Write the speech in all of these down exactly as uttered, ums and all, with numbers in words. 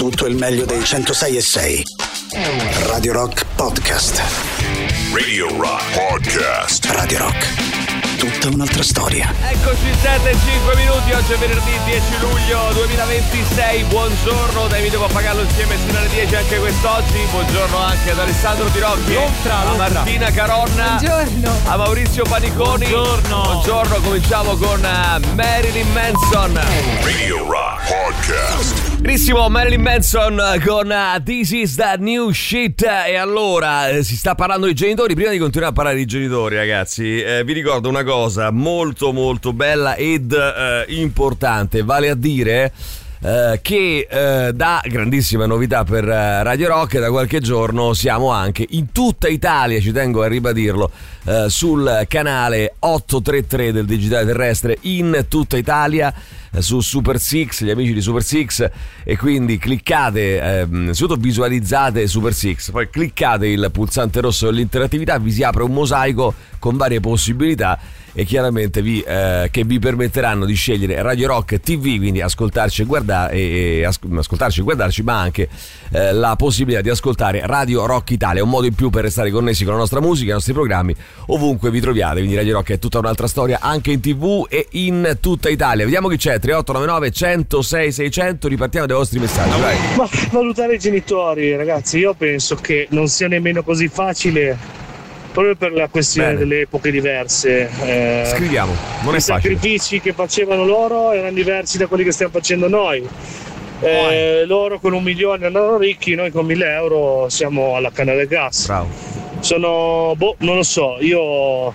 tutto il meglio dei centosei e sei. Radio Rock Podcast. Radio Rock Podcast. Radio Rock. Tutta un'altra storia. Eccoci, sette e cinque minuti, oggi è venerdì dieci luglio duemilaventisei. Buongiorno da Emilio Pappagallo insieme fino alle dieci anche quest'oggi. Buongiorno anche ad Alessandro Tirocchi, Lontra, a Lontra. Martina Caronna, buongiorno, a Maurizio Paniconi. Buongiorno. Buongiorno, cominciamo con uh, Marilyn Manson. Radio Rock Podcast. Benissimo, Marilyn Manson con uh, This is the New Shit. E allora eh, si sta parlando di genitori. Prima di continuare a parlare di genitori, ragazzi, eh, vi ricordo una cosa molto molto bella ed eh, importante, vale a dire Uh, che uh, da grandissima novità per uh, Radio Rock, da qualche giorno siamo anche in tutta Italia, ci tengo a ribadirlo, uh, sul canale ottocentotrentatré del digitale terrestre in tutta Italia, uh, su Super Six, gli amici di Super Six, e quindi cliccate, uh, sotto visualizzate Super Six, poi cliccate il pulsante rosso dell'interattività, vi si apre un mosaico con varie possibilità e chiaramente vi, eh, che vi permetteranno di scegliere Radio Rock T V, quindi ascoltarci e guardare, e, as- ascoltarci e guardarci, ma anche eh, la possibilità di ascoltare Radio Rock Italia, un modo in più per restare connessi con la nostra musica, i nostri programmi, ovunque vi troviate. Quindi Radio Rock è tutta un'altra storia anche in TV e in tutta Italia. Vediamo chi c'è. Tre otto nove nove uno zero sei sei zero zero, ripartiamo dai vostri messaggi. Vai. Ma valutare i genitori, ragazzi, io penso che non sia nemmeno così facile, proprio per la questione Bene. delle epoche diverse. Eh, Scriviamo, non è I facile. sacrifici che facevano loro erano diversi da quelli che stiamo facendo noi. Eh, loro con un milione andavano ricchi, noi con mille euro siamo alla canna del gas. Bravo. Sono, boh, non lo so, io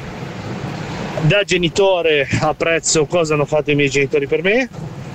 da genitore apprezzo cosa hanno fatto i miei genitori per me.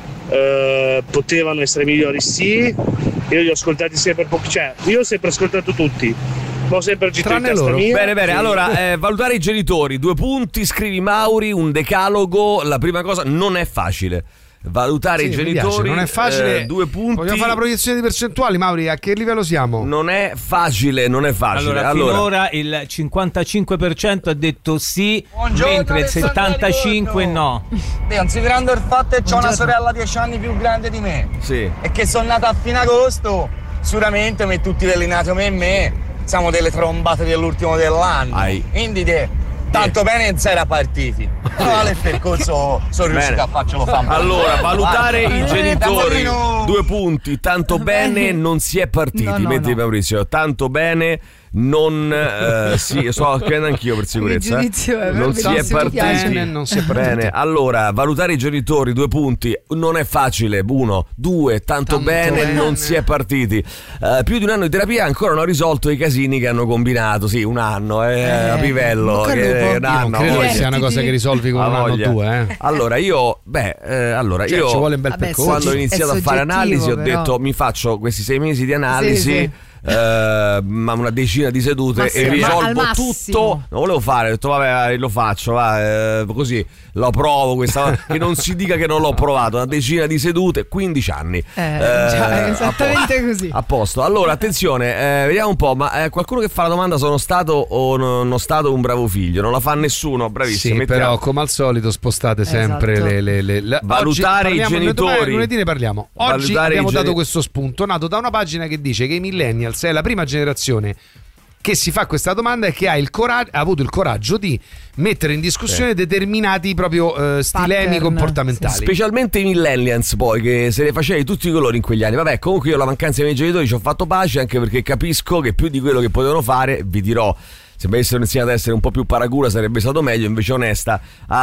Eh, potevano essere migliori, sì, io li ho ascoltati sempre pochi, cioè io ho sempre ascoltato tutti, ma ho sempre agito in Tranne testa loro. mia. Bene, bene, Sì. allora eh, valutare i genitori, due punti, scrivi Mauri, un decalogo. La prima cosa, non è facile valutare Sì, i mi genitori, piace, non è facile. eh, due punti. Vogliamo fare la proiezione di percentuali, Mauri? A che livello siamo? Non è facile, non è facile. Allora, finora il cinquantacinque per cento ha detto sì, Buongiorno, mentre il Alessandro settantacinque per cento no. Beh, considerando il fatto che ho una sorella dieci anni più grande di me Sì. e che sono nata a fine agosto, sicuramente come tutti quelli nati come me siamo delle trombate dell'ultimo dell'anno. Ai. Quindi te, tanto bene non si era partiti. Però il percorso sono riuscito Bene. a farcelo fare. Allora, valutare Guarda, i genitori, Tamburino. due punti, tanto bene non si è partiti. No, no, Metti no. Maurizio, tanto bene non eh, sì, sto scrivendo anch'io per sicurezza. Il giudizio è Non si è proprio- mi piace. partiti. Non si è partiti. Bene, allora, valutare i genitori, due punti, non è facile. Uno, due, tanto, Tanto bene, bene. non si è partiti. Eh, più di un anno di terapia ancora non ho risolto i casini che hanno combinato. Sì, un anno, eh, a pivello. bocca al che- lupo. un Io non anno, credo che voglia. sia una cosa che risolvi con Ha un anno o voglia. due, eh. Allora io, beh, eh, allora Cioè, io ci vuole un bel Vabbè, percorso. quando ho È iniziato a fare soggettivo, analisi ho però. detto mi faccio questi sei mesi di analisi, Sì, sì. eh, ma una decina di sedute Ma sì, e ma al risolvo massimo. tutto. Non volevo fare, ho detto vabbè lo faccio, va, eh, così lo provo questa che non si dica che non l'ho provato. Una decina di sedute, quindici anni. Eh, già, a esattamente po- così. A posto. Allora attenzione, eh, vediamo un po', ma eh, qualcuno che fa la domanda sono stato o non, non stato un bravo figlio? Non la fa nessuno, bravissimo. Sì, mettiamo. però come al solito spostate sempre Esatto. le, le, le, le- Valutare oggi i parliamo- genitori. domani- Lunedì ne parliamo. Oggi Valutare abbiamo i dato geni- questo spunto nato da una pagina che dice che i millennials è la prima generazione che si fa questa domanda e che ha, il cora- ha avuto il coraggio di mettere in discussione determinati proprio eh, stilemi Pattern, comportamentali. Specialmente i millennials, poi, che se ne faceva di tutti i colori in quegli anni. Vabbè, comunque io la mancanza dei miei genitori ci ho fatto pace, anche perché capisco che più di quello che potevano fare, vi dirò, se mi avessero insegnato ad essere un po' più paracula sarebbe stato meglio, invece onesta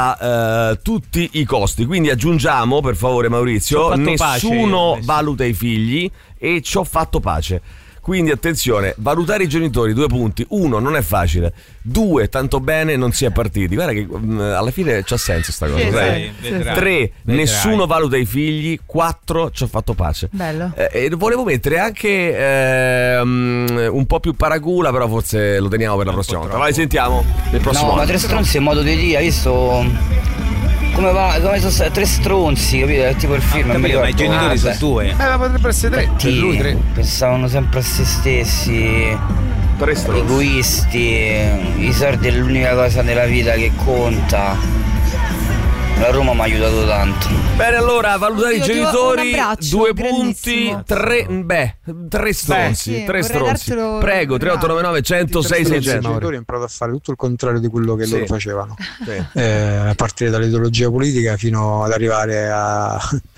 a eh, tutti i costi. Quindi aggiungiamo, per favore Ci ho Maurizio, fatto nessuno pace io, invece. valuta i figli e ci ho fatto pace. Quindi attenzione, valutare i genitori, due punti. Uno, non è facile. Due, tanto bene non si è partiti. Guarda che mh, alla fine c'ha senso sta cosa. Sì, sai? sì, vedrai. Tre, Vedrai. nessuno valuta i figli. Quattro, ci ho fatto pace. Bello. Eh, e volevo mettere anche ehm, un po' più paracula, però forse lo teniamo per la prossima volta. Vai, sentiamo nel prossimo No, ma anno. tre stronzi è modo di dire, hai visto come va, come sono stati tre stronzi, capito? È tipo il film, Ho non mi capito, ma i ricordo. genitori Ah, sono beh. due. Eh, ma potrebbe essere tre. Per lui tre. Pensavano sempre a se stessi, Tre stronzi. egoisti, i soldi è l'unica cosa nella vita che conta. la Roma mi ha aiutato tanto. Bene, allora, valutare Oddio, i ti ho- genitori, un abbraccio due grandissimo. punti, tre, beh, tre stronzi, sì, tre vorrei stronzi. dartelo Prego, tre otto nove nove cento sei I seicento. genitori hanno provato a fare tutto il contrario di quello che Sì. loro facevano, Sì. eh, a partire dall'ideologia politica fino ad arrivare a,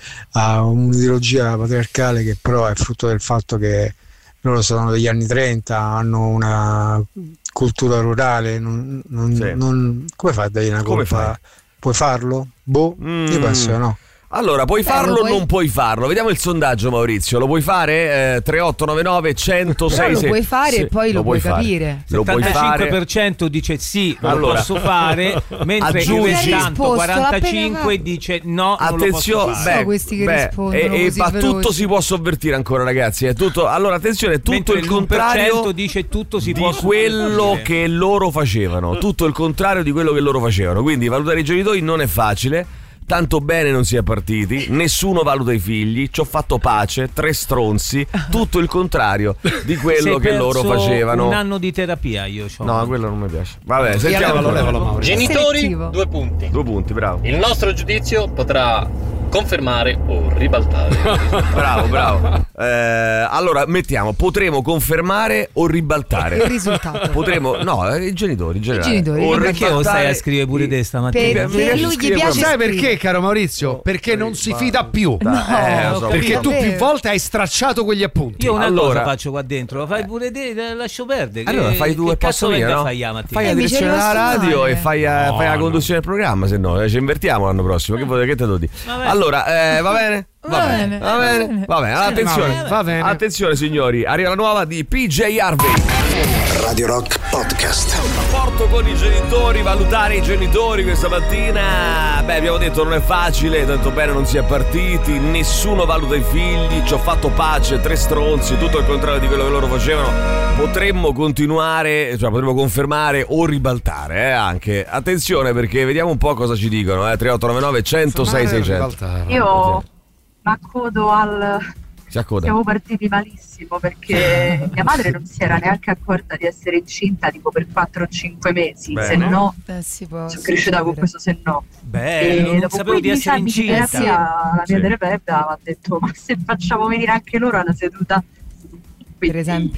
a un'ideologia patriarcale che però è frutto del fatto che loro sono degli anni trenta, hanno una cultura rurale, non, non, Sì. non- come fai a dargli una Come colpa? fai? Puoi farlo? Boh, Mm. io penso che no. Allora, puoi Beh, farlo lo o puoi- non puoi farlo? Vediamo il sondaggio, Maurizio. Lo puoi fare? Eh, tre otto nove nove cento sei Però lo sei. puoi fare e poi lo puoi fare. capire. Lo puoi settantacinque fare. per cento dice sì, lo Allora, posso fare, mentre aggiungi- il Hai restanto risposto, quarantacinque l'ha dice no, non lo posso Attenzione, fare. Chi sono beh, questi che beh, rispondono e, e così ma tutto veloci? si può sovvertire ancora, ragazzi. È tutto, allora, attenzione, è tutto Mentre il l'uno per cento contrario dice tutto si di può quello sovvertire. che loro facevano. Tutto il contrario di quello che loro facevano. Quindi valutare i genitori non è facile. Tanto bene non si è partiti, nessuno valuta i figli, ci ho fatto pace, tre stronzi, tutto il contrario di quello Sei che loro perso facevano. un anno di terapia io c'ho. No, quello non mi piace. Vabbè, sentiamo levalo, ancora. levalo, Maurizio. Genitori, Selettivo. due punti. Due punti, bravo. Il nostro giudizio potrà confermare o ribaltare. Bravo, bravo. Eh, allora, mettiamo, potremo confermare o ribaltare? Il risultato. Potremo, no, eh, i genitori in generale. genitori. O Perché lo stai ribaltare a scrivere pure i- te stamattina? Mi piace Perché lui gli scrivere piace Sai scrivere. perché, caro Maurizio? Perché non si fida più. Eh, lo so. Perché tu Davvero. più volte hai stracciato quegli appunti. Io una Allora- cosa faccio qua dentro, lo fai pure te, la lascio perdere. Allora Che- fai tu che e posso cazzo venire, venga no? a fare la mattina? Fai la Eh, mi direzione c'è della rimasto radio male. e fai, eh, No, fai la no. conduzione del programma, se no eh, ci invertiamo l'anno prossimo. Che vuoi che te lo dico? Vabbè. Allora, eh, va bene? Va Va bene, bene, va va bene, bene. va bene. Allora, Sì, attenzione, va bene, va bene. attenzione signori, arriva la nuova di P J Harvey. Radio Rock Podcast. Rapporto con i genitori, valutare i genitori questa mattina. Beh, abbiamo detto non è facile, tanto bene non si è partiti, nessuno valuta i figli, ci ho fatto pace, tre stronzi, tutto il contrario di quello che loro facevano. Potremmo continuare, cioè potremmo confermare o ribaltare, eh, anche. Attenzione perché vediamo un po' cosa ci dicono, eh, tre otto nove nove cento sei seicento. Io mi accodo al... Si accoda. Siamo partiti malissimo perché mia madre non si era neanche accorta di essere incinta tipo per quattro o cinque mesi, Beh, se no? no Eh, si può sono cresciuta con sapere. questo se no. Bello, non dopo sapevo di quindici essere anni di incinta. terapia, la mia Sì. terapeuta mi ha detto ma se facciamo venire anche loro a una seduta, Per quindi esempio.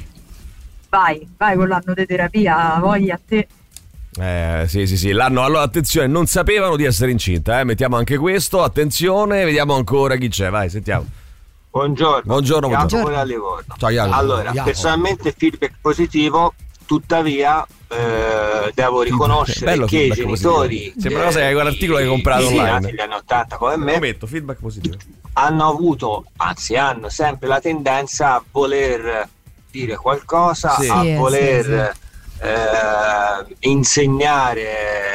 vai, vai con l'anno di terapia, voglia a te. Eh, sì, sì, sì. L'hanno, allora, attenzione, non sapevano di essere incinta, eh. Mettiamo anche questo. Attenzione, vediamo ancora chi c'è. Vai, sentiamo. Buongiorno. Buongiorno, buongiorno. Jacopo da Livorno. Ciao, Jacopo. Allora, Jacopo. personalmente feedback positivo, tuttavia eh, devo riconoscere Bello che i feedback genitori positivo. Sembra cosa che quell'articolo che hai comprato sì, online. nati negli anni ottanta come me Lo metto, feedback positivo. hanno avuto, anzi hanno sempre la tendenza a voler dire qualcosa, Sì. a Sì, voler eh, insegnare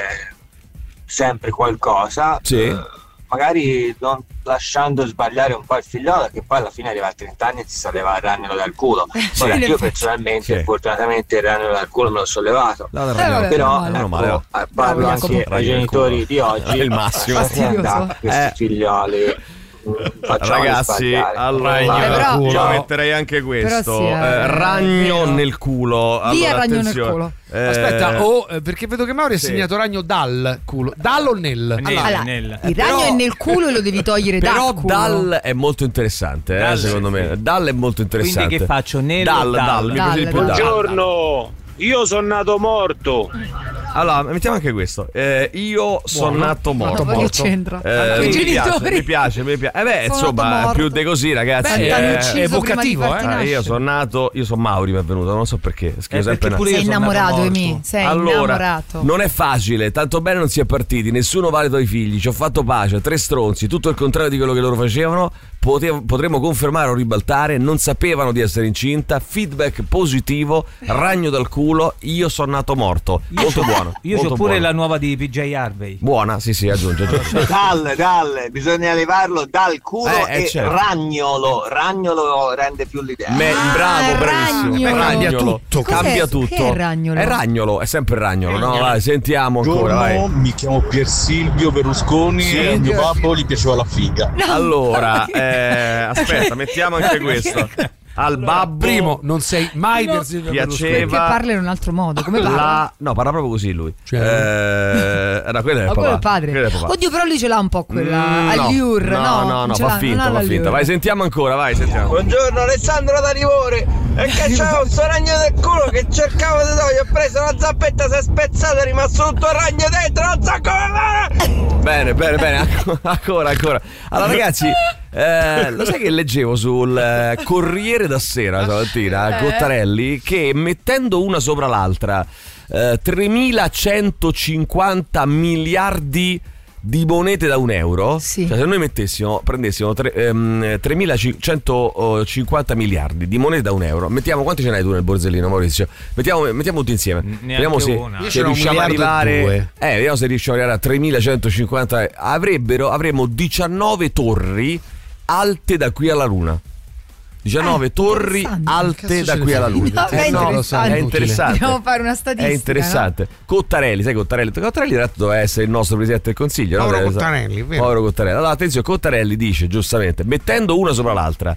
sempre qualcosa, Sì. eh, magari non lasciando sbagliare un po' il figliolo, che poi alla fine arriva a trenta anni e si solleva il ragnolo dal culo. Ora, in io effetti. personalmente Sì. fortunatamente il ragnolo dal culo me l'ho sollevato. No, no, Eh, vabbè, Però meno male. ecco, Meno male. eh, parlo Bravo, anche Jacopo. ai genitori di oggi, È il massimo. lasciate Fastidioso. andare questi Eh. figlioli, mm, facciamoli Ragazzi, sbagliare. allora Eh, però- io metterei anche questo. Però sì, eh, Eh, ragno è vero. nel culo. Via Allora, ragno nel attenzione. culo. Eh, Aspetta, o eh, perché vedo che Mauro ha sì. segnato ragno dal culo. Dal o nel? Nel, Allora, nel. il però- ragno è nel culo e lo devi togliere Però dal culo. Dal è molto interessante, eh, Dal, secondo sì, me. sì. Dal è molto interessante. Quindi che faccio? Nel o Dal, dal? dal, mi piace di più Dal, dal. Buongiorno, io sono nato morto. Allora, mettiamo anche questo. Eh, io sono nato morto. Ma che c'entra? Eh, I mi piace, genitori. mi piace, mi piace. Eh beh, Sono insomma, nato morto. più di così, ragazzi. Beh, eh, t'hanno è ucciso prima di evocativo, farti eh. Ah, nascere. io sono nato, io sono Mauri, mi è venuto, non so perché. Scrivo Eh, sempre perché na- pure io Sei sono nato innamorato, morto. Emi. Sei Allora, innamorato. non è facile, tanto bene non si è partiti, nessuno valuta i figli, ci ho fatto pace, tre stronzi, tutto il contrario di quello che loro facevano. Potev- potremmo confermare o ribaltare, non sapevano di essere incinta, feedback positivo, ragno dal culo, io sono nato morto. Molto buono. Io molto ho pure buono. la nuova di P J Harvey. Buona, sì, sì, aggiunge, aggiunge. Dal, dal, bisogna levarlo dal culo Eh, eh, e certo. ragnolo, ragnolo rende più l'idea. Me- Ah, bravo, è bravissimo. ragnolo. Cambia tutto. Cos'è? Cambia Che tutto. è ragnolo? È ragnolo, è sempre ragnolo. No, vai, sentiamo ancora. Vai. mi chiamo Pier Silvio Berlusconi Sì. e a mio babbo gli piaceva la figa. Allora, eh, aspetta, mettiamo anche questo. al babbo. Primo, non sei mai no. del Silvio Piaceva. Perché parla in un altro modo, come parla? La... No, parla proprio così lui. Cioè... Eh... No, quello è il Ma quello è il papà. padre. Quello è il papà. Oddio, però lui ce l'ha un po' quella Mm, allure, no, no? no, no, no Ce fa l'ha- finta, non ha fa finta. l'allure. Vai, sentiamo ancora, vai, sentiamo. Buongiorno Alessandro da Livore. E che c'era un suo ragno del culo che cercavo di togliere. Ho preso una zappetta, si è spezzata, è rimasto tutto il ragno dentro. Non so come fare. Bene, bene, bene, ancora, ancora. Allora ragazzi, eh, lo sai che leggevo sul eh, Corriere da Sera stamattina, Eh. Cottarelli, che mettendo una sopra l'altra eh, tremilacentocinquanta miliardi di monete da un euro, Sì. cioè se noi mettessimo, prendessimo tre, ehm, tremilacentocinquanta miliardi di monete da un euro, mettiamo, quanti ce n'hai tu nel borsellino, Maurizio? Mettiamo, mettiamo tutti insieme, vediamo se, una. Io se ce n'ho un riusciamo a miliardo e arrivare due. eh, vediamo se riusciamo ad arrivare a tremilacentocinquanta. Avrebbero, avremmo diciannove torri alte da qui alla luna. diciannove Eh, torri interessante. alte Cazzo da ce ne qui alla frega? luna. No, beh, Eh, no, interessante. lo so, è interessante. Dobbiamo fare una statistica. È interessante. Cottarelli, sai Cottarelli? Cottarelli tra l'altro doveva essere il nostro presidente del consiglio. no? Povero Deve- Cottarelli, vero? Povero Cottarelli. Allora attenzione, Cottarelli dice giustamente, mettendo una sopra l'altra,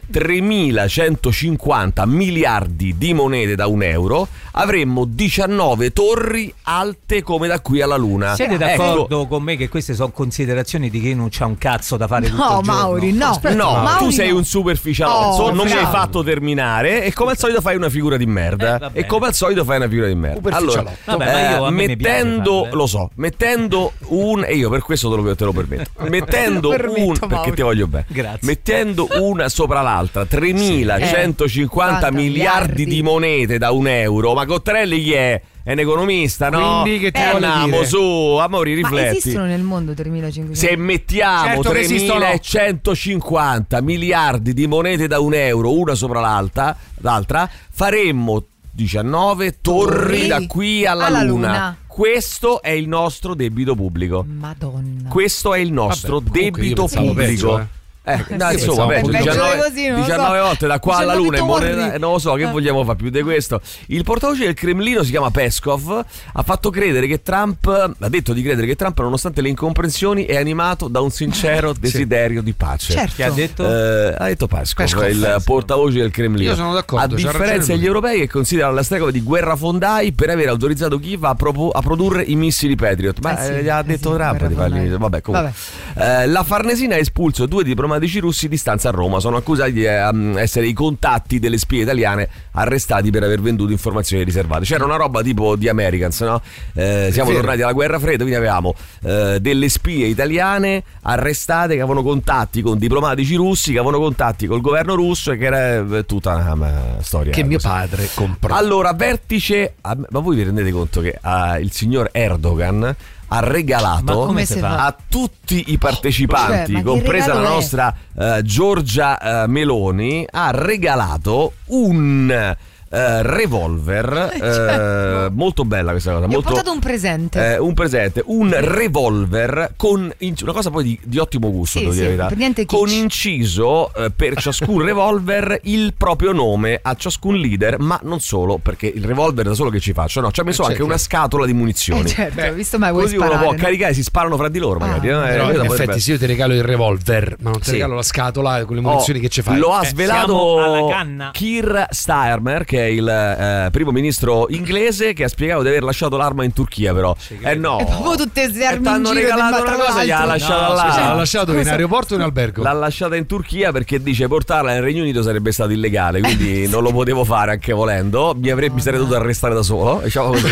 tremilacentocinquanta miliardi di monete da un euro, avremmo diciannove torri alte come da qui alla luna. Siete Ecco. d'accordo con me che queste sono considerazioni di chi non c'ha un cazzo da fare tutto No, il giorno? Mauri, no. No, Mauri tu sei no. un superficialozzo, Oh, non mi hai bravo. fatto terminare e come al solito fai una figura di merda. Eh, va e bene. come al solito fai una figura di merda. Allora, Vabbè, ma io- a me mi piace mettendo, farle. lo so, mettendo un e io per questo te lo, te lo permetto. Mettendo Te lo permetto, un perché Mauro. ti voglio bene. Grazie. Mettendo una sopra l'altra, tremilacentocinquanta Eh, miliardi di monete da un euro. Ma Cottarelli chi è? È un economista, no? Quindi che ti Eh, vuole andiamo dire? su, amori, Ma rifletti. esistono nel mondo tremilacinquecento? Se mettiamo Certo che esistono. tremilacentocinquanta miliardi di monete da un euro, una sopra l'altra, l'altra faremmo diciannove torri, Torri da qui alla, alla luna. luna. Questo è il nostro debito pubblico. Madonna. Questo è il nostro Vabbè, comunque io debito pensavo pubblico. peggio, eh. Eh, no, Io insomma, pensavo peggio, un po' diciannove, così, non lo so. diciannove volte da qua alla luna in diciannove moneta, torri. eh, non lo so che vogliamo fare più di questo. Il portavoce del Cremlino si chiama Peskov, ha fatto credere che Trump ha detto di credere che Trump, nonostante le incomprensioni, è animato da un sincero desiderio di pace. Certo. Che ha detto? Eh, ha detto Peskov, Peskov, il Peskov. portavoce del Cremlino. Io sono d'accordo, A c'ha ragione differenza lui. degli europei che considerano la stregua di guerrafondai per aver autorizzato Kiev a, propo- a produrre i missili Patriot. Ma Eh sì, eh, gli ha eh detto sì, Trump di fare i guerrafondai. missili. Vabbè, comunque. Eh, la Farnesina ha espulso due diplomatici russi di stanza a Roma. Sono accusati di eh, essere i contatti delle spie italiane arrestati per aver venduto informazioni riservate. C'era una roba tipo di Americans, no? Eh, siamo vero. tornati alla guerra fredda, quindi avevamo eh, delle spie italiane arrestate che avevano contatti con diplomatici russi, che avevano contatti col governo russo e che era eh, tutta una, una storia Che mio così. padre comprò. Allora, vertice, ah, ma voi vi rendete conto che ah, il signor Erdogan ha regalato Ma come si si fa? fa? a tutti i partecipanti, Cioè, ma che compresa la regalo è? nostra eh, Giorgia eh, Meloni, ha regalato un eh, revolver eh, Certo. molto bella questa cosa, Mi ha molto, portato un presente. eh, un presente, un revolver con inc- una cosa poi di, di ottimo gusto, Sì, devo sì, dire la verità. per niente kitsch. Con inciso eh, per ciascun revolver il proprio nome a ciascun leader, ma non solo, perché il revolver da solo che ci faccio, no, ci ha messo Eh, anche certo. una scatola di munizioni. Eh, certo, visto mai vuoi Così uno sparare, può no? caricare, si sparano fra di loro magari. Ah. no? Eh, Però in quella effetti potrebbe- se io ti regalo il revolver, ma non ti Sì. regalo la scatola con le Oh, munizioni che ci fai. Lo ha Eh, svelato siamo alla canna. Keir Starmer, che è il eh, primo ministro inglese, che ha spiegato di aver lasciato l'arma in Turchia, però. Eh no. E proprio tutte queste E armi in t'hanno giro regalato tra una cosa, gli ha l'altro. lasciata No, là. scusa, L'ha lasciato in Scusa. aeroporto o in albergo? L'ha lasciata in Turchia perché dice portarla nel Regno Unito sarebbe stato illegale, quindi non lo potevo fare anche volendo. Mi, avrei, mi sarei dovuto arrestare da solo, diciamo così.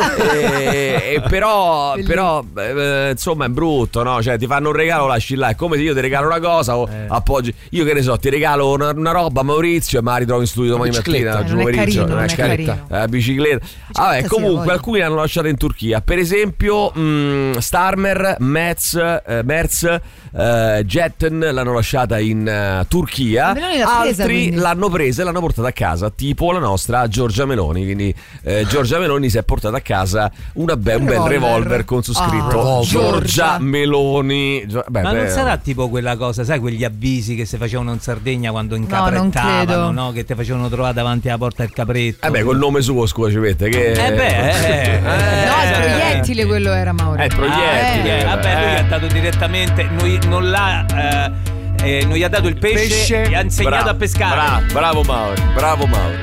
e, e però, però eh, insomma, è brutto, no? Cioè, ti fanno un regalo, lasci là. È come se io ti regalo una cosa o Eh. appoggi. Io che ne so, ti regalo una, una roba, Maurizio, e me la ritrovo in studio domani bicicletta. mattina, Eh, non è pomeriggio, carino, non è carino. La bicicletta. Vabbè, sì, comunque voglio. alcuni l'hanno lasciata in Turchia. Per esempio, mh, Starmer, Metz, eh, Merz, eh, Jetten l'hanno lasciata in eh, Turchia. Meloni l'ha presa, Altri quindi. l'hanno presa e l'hanno portata a casa, tipo la nostra Giorgia Meloni. Quindi eh, Giorgia Meloni si è portata a casa una be- un bel Revolver. revolver con su scritto Ah, Giorgia Giorgia. Meloni. Gio- beh, Ma non beh, sarà tipo quella cosa, sai, quegli avvisi che si facevano in Sardegna quando non incaprettavano, credo. no? Che ti facevano trovare davanti alla porta del capretto. Eh beh, col nome suo, scusa, ci mette che Eh beh, eh, eh. No, il proiettile quello era, Mauro. Eh, il proiettile. Ah, eh, vabbè, lui Eh. ha dato direttamente, noi non l'ha eh, eh, non gli ha dato il pesce, Pesce. gli ha insegnato Bravo, a pescare. Bravo, bravo Mauro, bravo Mauro.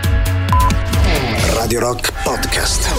Radio Rock Podcast.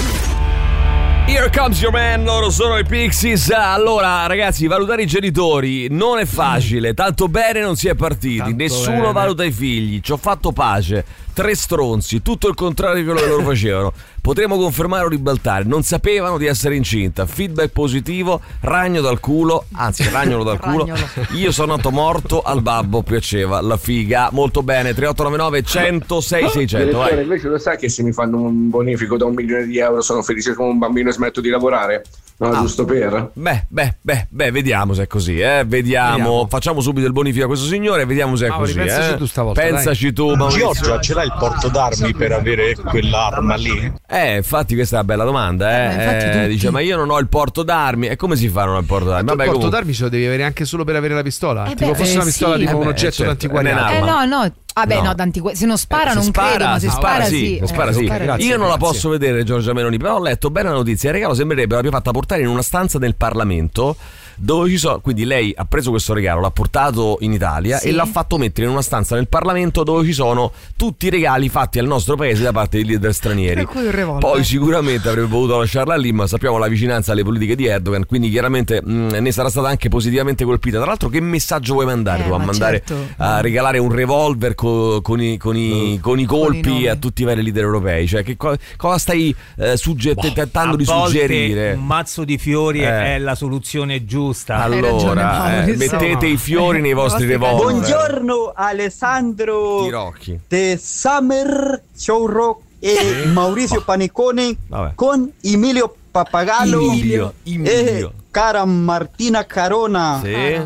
Here comes your man, loro sono i Pixies. Allora ragazzi, valutare i genitori non è facile. Tanto bene non si è partiti. Tanto Nessuno bene. valuta i figli. Ci ho fatto pace. Tre stronzi, tutto il contrario di quello che loro facevano. Potremmo confermare o ribaltare. Non sapevano di essere incinta. Feedback positivo, ragno dal culo. Anzi, ragnolo dal culo. Ragnolo. Io sono nato morto, al babbo piaceva la figa. Molto bene, tre otto nove nove uno zero sei sei zero zero. Direttore, invece lo sai che se mi fanno un bonifico da un milione di euro sono felice come un bambino e smetto di lavorare? No, Ah. giusto per? Beh, beh, beh, beh, vediamo se è così, eh. Vediamo. Vediamo. Facciamo subito il bonifico a questo signore e vediamo se è Mauri, così. pensaci eh. tu stavolta, Pensaci tu, Maurizio. Giorgia, ce l'hai il porto d'armi per avere quell'arma lì? Eh, infatti questa è una bella domanda, eh. Eh, ma infatti Eh, tutti. dice, ma io non ho il porto d'armi. E come si fa a non ho il porto d'armi? Ma il Vabbè, porto comunque. d'armi ce lo devi avere anche solo per avere la pistola. Eh tipo beh, fosse eh una pistola sì. tipo Eh un beh, oggetto certo, d'antiquariato. è Eh un'arma. no, no. Vabbè, No. no, d'antiqu- se non spara Eh, non si spara, credo, ma se si spara, sì, sì. si spara Eh, sì. spara Grazie, Io non la grazie. posso vedere Giorgia Meloni, però ho letto bene la notizia. Il regalo sembrerebbe l'abbia fatta portare in una stanza del Parlamento dove ci sono, quindi lei ha preso questo regalo, l'ha portato in Italia Sì. e l'ha fatto mettere in una stanza nel Parlamento dove ci sono tutti i regali fatti al nostro paese da parte dei leader stranieri. Per cui il revolver. Poi sicuramente avrebbe potuto lasciarla lì, ma sappiamo la vicinanza alle politiche di Erdogan, quindi chiaramente mh, ne sarà stata anche positivamente colpita. Tra l'altro, che messaggio vuoi mandare Eh, tu? A ma mandare certo. a regalare un revolver co- con, i, con, i, con i colpi nomi. a tutti i vari leader europei? Cioè, che co- cosa stai eh, sugge- tentando A di volte suggerire? un mazzo di fiori Eh. è la soluzione giusta. Hai ragione, Allora, eh, Mauro, mettete i fiori nei vostri Nei vostri revolver. Buongiorno Alessandro Tirocchi. de Summer Show Rock e Maurizio Panicone Vabbè. con Emilio Pappagallo Emilio, Emilio. e cara Martina Carona, Sì.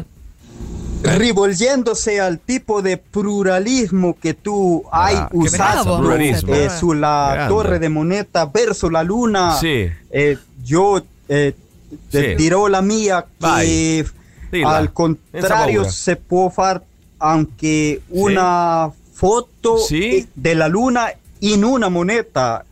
rivolgendosi al tipo di pluralismo che tu hai Ah, che usato bravo. Pluralismo. eh, sulla Grande. torre de moneta verso la luna. Sì. Eh, io eh, te Sì. dirò la mia che Vai. Dilla. al Senza contrario paura. si può fare anche una foto Sì. della luna in una moneta.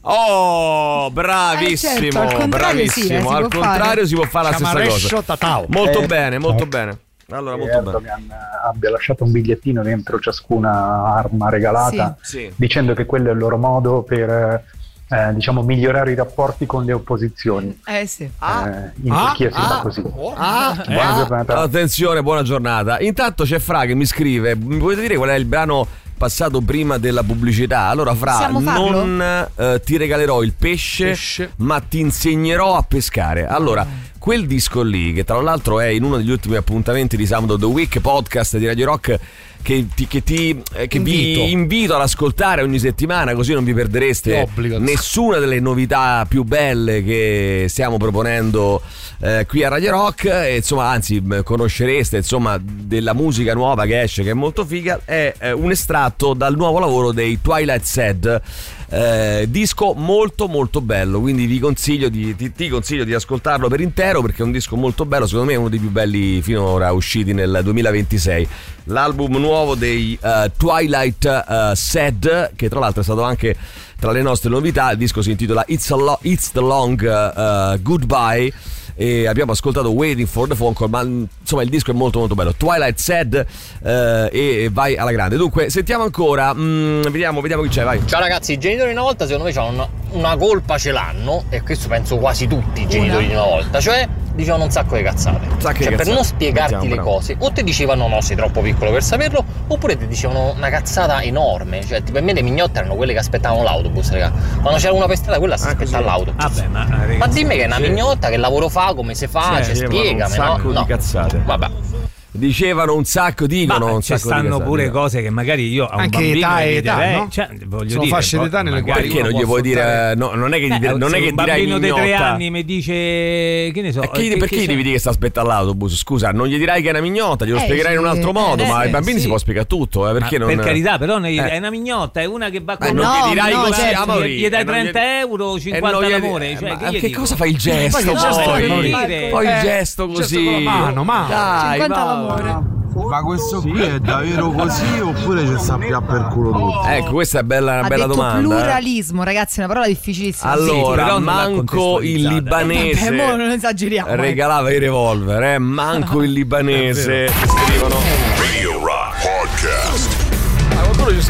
Oh, bravissimo, Eh, certo, al contrario sì, bravissimo. eh, si al può contrario si può fare la stessa cosa. Tatao. Molto Eh, bene, molto bene. Allora, molto bene. Erdogan abbia lasciato un bigliettino dentro ciascuna arma regalata, Sì. dicendo che quello è il loro modo per eh, diciamo migliorare i rapporti con le opposizioni. Eh sì. Eh, in Turchia si fa così. Ah, Buona ah, giornata. attenzione, buona giornata. Intanto c'è Fra che mi scrive: mi potete dire qual è il brano passato prima della pubblicità? Allora, Fra, Possiamo farlo? non eh, ti regalerò il pesce, Pesce. ma ti insegnerò a pescare. Allora, quel disco lì, che tra l'altro è in uno degli ultimi appuntamenti di Sound of the Week podcast di Radio Rock, che ti, che ti eh, che Invito. vi invito ad ascoltare ogni settimana, così non vi perdereste Ti obbligo. nessuna delle novità più belle che stiamo proponendo eh, qui a Radio Rock. E, insomma, anzi, mh, conoscereste insomma della musica nuova che esce, che è molto figa. È eh, un estratto dal nuovo lavoro dei Twilight Sad. Eh, disco molto molto bello, quindi vi consiglio di, ti, ti consiglio di ascoltarlo per intero, perché è un disco molto bello, secondo me è uno dei più belli finora usciti nel duemilaventisei. L'album nuovo dei uh, Twilight uh, Sad, che tra l'altro è stato anche tra le nostre novità. Il disco si intitola It's, a lo- It's the Long uh, Goodbye e abbiamo ascoltato Waiting for the Phone Call, ma insomma il disco è molto molto bello. Twilight Sad eh, e vai alla grande. Dunque sentiamo ancora, mm, vediamo, vediamo chi c'è, vai. Ciao ragazzi, i genitori una volta secondo me c'hanno una, una colpa ce l'hanno, e questo penso quasi tutti i genitori di una volta, cioè dicevano un sacco di cazzate. sacco di Cioè per cazzate. non spiegarti Mettiamo, le bravo. cose, o ti dicevano no, sei troppo piccolo per saperlo, oppure ti dicevano una cazzata enorme. Cioè per me le mignotte erano quelle che aspettavano l'autobus, raga. Quando c'era una per strada, quella si aspettava l'autobus. Vabbè, ma, ragazzi, Ma dimmi che è una sì. mignotta, che lavoro fa, come si fa, Sì, cioè, dicevano spiegami, un sacco no? di No. cazzate. Vabbè. Dicevano un sacco, dicono Ma un ci sacco di stanno cazzate. pure cose che magari io a un Anche bambino età e eviterei, età, no? cioè, voglio Sono dire, fasce poi d'età nelle magari Perché uno non gli può vuoi dire sfruttare- no, non è che, gli, Eh, non se è che un dirai bambino di tre mignotta. anni mi dice, che ne so, Perché, che- perché che gli devi dire che sta aspettando l'autobus? Scusa, non gli dirai che è una mignotta, glielo Eh, spiegherai in un sì, altro eh, modo, eh, ma ai eh, bambini sì. si può spiegare tutto, eh, perché Ma non... per carità, però ne- Eh. è una mignotta, è una che va Ma con non no, gli dirai no, così, certo. Amaury, gli dai eh, non gli- trenta euro, eh, cinquanta non gli- all'amore, cioè, ma che gli che dico? cosa fai il gesto Poi che gesto poi? fai, Mauri? Poi il Eh, gesto gesto così. con la mano, ma- Dai, cinquanta va. all'amore. Ma questo qui è davvero così oppure ci sta più per culo tutto? Ecco, questa è bella, una Ha bella detto domanda. pluralismo, ragazzi, una parola difficilissima. Allora, però non l'ha manco il contestualizzata. libanese Vabbè, mo non esageriamo. eh. regalava i revolver, eh? Manco il libanese. Scrivono. Radio Rock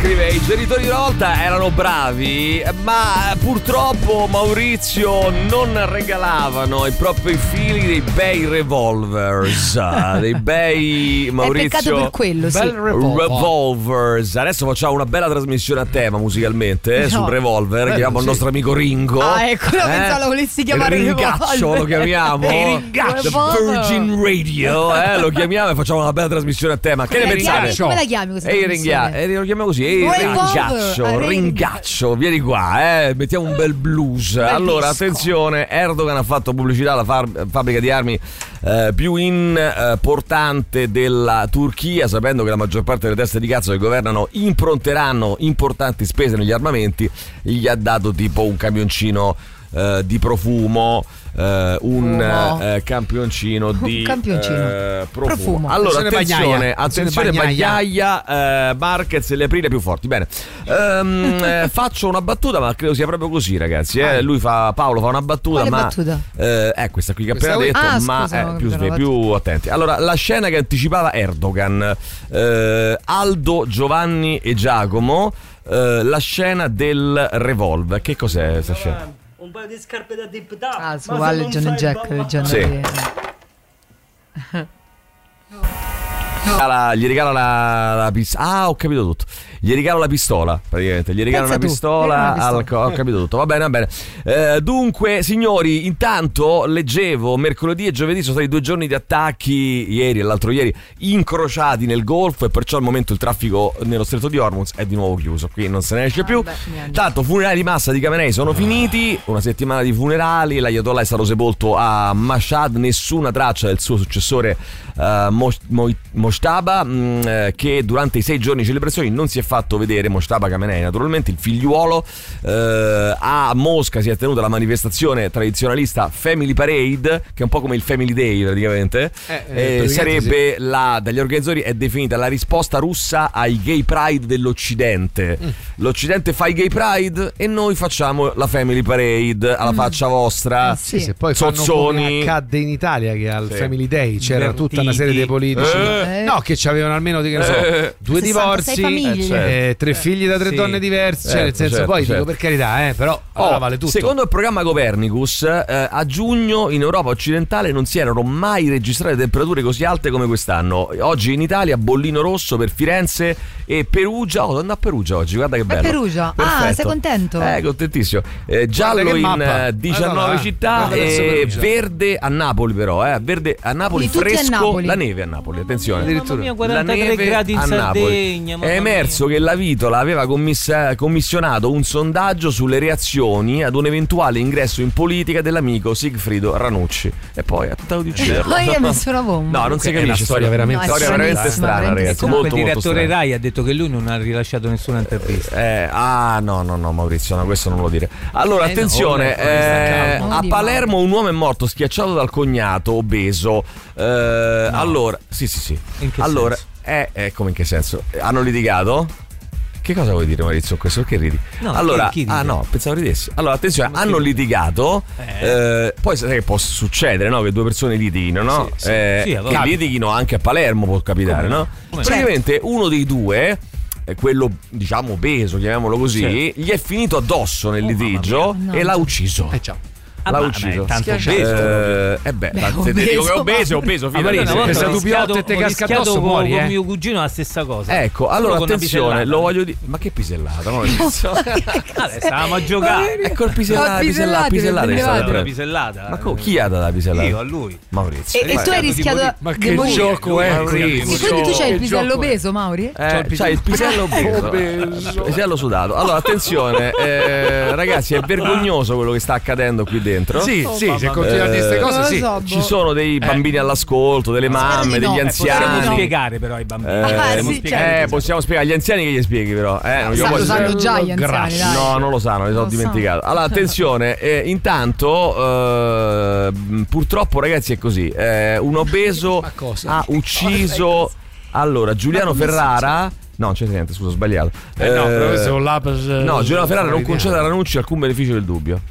scrive: i genitori di una volta erano bravi, ma purtroppo Maurizio non regalavano ai propri figli dei bei revolvers. Dei bei Maurizio. È peccato per quello, sì. Revolvers. Adesso facciamo una bella trasmissione a tema musicalmente eh, No. sul revolver. Bello, chiamiamo il sì. nostro amico Ringo. Ah, ecco, io eh? pensavo lo volessi chiamare il ringaccio revolver. lo chiamiamo. Il The ringaccio. Virgin Radio, eh, lo chiamiamo e facciamo una bella trasmissione a tema. Che ne Come la pensate? chiami? Come la chiami questa Ehi, trasmissione? ringhi- eh, lo chiamiamo così, ehi, Revolver. ringaccio, Ah, ringaccio, vieni qua, eh, mettiamo un bel blues. Allora, attenzione, Erdogan ha fatto pubblicità alla far- fabbrica di armi eh, più importante della Turchia, sapendo che la maggior parte delle teste di cazzo che governano impronteranno importanti spese negli armamenti. Gli ha dato tipo un camioncino eh, di profumo, eh, un Profumo. eh, campioncino di Un campioncino. eh, profumo. Profumo. Allora, Attenzione, attenzione, Bagnaia. attenzione, Bagnaia. Bagnaia, eh, Marquez e le aprire più forti. Bene, Ehm, eh, faccio una battuta, ma credo sia proprio così, ragazzi. Eh. Lui fa, Paolo fa una battuta, Quale ma battuta? eh, è questa qui che ho Questa appena qui? detto, Ah, ma scusa, eh, non ho più, capito la più attenti. Allora, la scena che anticipava Erdogan, eh, Aldo, Giovanni e Giacomo, eh, la scena del revolver. Che cos'è questa scena? Un paio di scarpe da dip tap. Ah, su Ma se Wall non John sai Jack ballare- il giorno Sì. di- Regala- gli regala la, la pistola. Ah, ho capito tutto. Gli regala la pistola, praticamente. Gli regala Pensa una tu, pistola. regala una al pistola. co- ho capito tutto. Va bene, va bene. Eh, dunque, signori, intanto leggevo mercoledì e giovedì sono stati due giorni di attacchi, ieri e l'altro ieri, incrociati nel Golfo, e perciò al momento il traffico nello stretto di Hormuz è di nuovo chiuso. Qui non se ne esce più. Tanto, funerali di massa di Khamenei sono finiti. Una settimana di funerali. L'Ayatollah è stato sepolto a Mashhad. Nessuna traccia del suo successore uh, Mos- Mo- Moshtaba, mh, eh, che durante i sei giorni di celebrazioni non si è fatto vedere. Moshtaba Khamenei, naturalmente, il figliuolo. Eh, a Mosca si è tenuta la manifestazione tradizionalista Family Parade, che è un po' come il Family Day praticamente. Eh, eh, Eh, praticamente sarebbe la, dagli organizzatori è definita la risposta russa ai gay pride dell'Occidente. Mm. L'Occidente fa i gay pride e noi facciamo la Family Parade alla Mm. faccia vostra. Eh sì, se poi fanno Zozzoni. come accadde in Italia, che al Sì. Family Day c'era Divertiti. tutta una serie di politici Eh. no, che avevano almeno che ne so, Eh. due sessantasei divorzi, famiglie. eh, tre figli da tre Sì. donne diverse, cioè Certo, nel senso, certo, poi certo. dico, per carità, eh, però allora Oh, vale tutto. secondo il programma Copernicus, eh, a giugno in Europa occidentale non si erano mai registrate temperature così alte come quest'anno. Oggi in Italia bollino rosso per Firenze e Perugia. Oh, andò a Perugia oggi, guarda che È bello. Perugia. Ah, Perfetto. sei contento? Eh, contentissimo. Eh, giallo Guarda che in mappa. eh, diciannove Allora, città guarda verso e Perugia. verde a Napoli, però, eh. Verde a Napoli, Quindi tutti a fresco. Napoli. La neve a Napoli, attenzione. Mamma mia, La quarantatré neve gradi in a Napoli. Sardegna. mamma È emerso che la Vitola aveva commissa- commissionato un sondaggio sulle reazioni ad un eventuale ingresso in politica dell'amico Sigfrido Ranucci. E poi ha tentato di ucciderlo. Poi ha messo una bomba. No, non si È capisce. una storia veramente- No, è storia veramente stranissima, strana, veramente ragazzi. strana. Molto, il molto direttore strana. Rai ha detto che lui non ha rilasciato nessuna intervista. Eh, ah, no, no, no, Maurizio, no, questo non lo dire. Allora, Eh, no, attenzione, ora è eh, calmo. a Palermo un uomo è morto schiacciato dal cognato obeso. Eh, Allora, sì, sì, sì. In che allora, senso? eh, eh, come in che senso? Hanno litigato? Che cosa vuoi dire, Maurizio? Questo perché ridi? No, allora, chi- chi ride? ah no, pensavo ridessi. Allora, attenzione, hanno litigato. eh, poi sai che può succedere, no? Che due persone litighino, no? Sì, sì. Eh, Sì, che allora- litighino anche a Palermo, può capitare, Come no? no? Come no? Praticamente uno dei due, eh, quello diciamo obeso, chiamiamolo così, Certo. gli è finito addosso nel litigio mia. e l'ha ucciso. Eh, ciao. Ah, l'ha ma- ucciso. beh, tanto Eh, obeso. eh beh, Beh, tanto te dico che è obeso, è obeso, Ah, fino ma io una a volta Pensa ho tu rischiato, piotto e te ho casca rischiato addosso, con, muori, con eh. mio cugino la stessa cosa. Ecco, Solo allora con una attenzione, pisellata. lo voglio dire. Ma che pisellata? No? Vabbè, stavamo a giocare. Ecco il pisellata, Oh, pisellata, pisellati, pisellata. che che stava Una pre- pisellata. Ma co- chi ha dato la pisellata? Io a lui. Maurizio. E, e tu hai Guarda, rischiato tipo Ma di che morire. gioco è Maurizio. Sì, quindi tu c'hai il Che pisello gioco è? obeso, Mauri? Eh, c'hai il pisello obeso. Obeso. Il pisello sudato. Allora, attenzione, eh, ragazzi, è vergognoso quello che sta accadendo qui dentro. Sì, Oh, sì, mamma se mia. continua a dire queste Eh, cose, non sì. lo so, Ci sono dei bambini all'ascolto, delle mamme, di no. degli Eh, Possiamo anziani. spiegare però ai bambini. Eh, Ah, eh, sì, certo. possiamo spiegare agli anziani che gli spieghi, però. Eh, non glielo Sa- puoi lo sanno spiegare. già gli anziani, Grazie. dai. No, non lo sanno, li sono Lo so. dimenticato. Allora, attenzione, eh, intanto, eh, purtroppo, ragazzi, è così. Eh, un obeso Ma cosa? ha ucciso. Allora, Giuliano Ferrara. No, non c'è niente, scusa, ho sbagliato. Eh, no, Eh, però questo è un lapsus, eh, No, Giuliano Ferrara non freudiano. concede a Ranucci alcun beneficio del dubbio.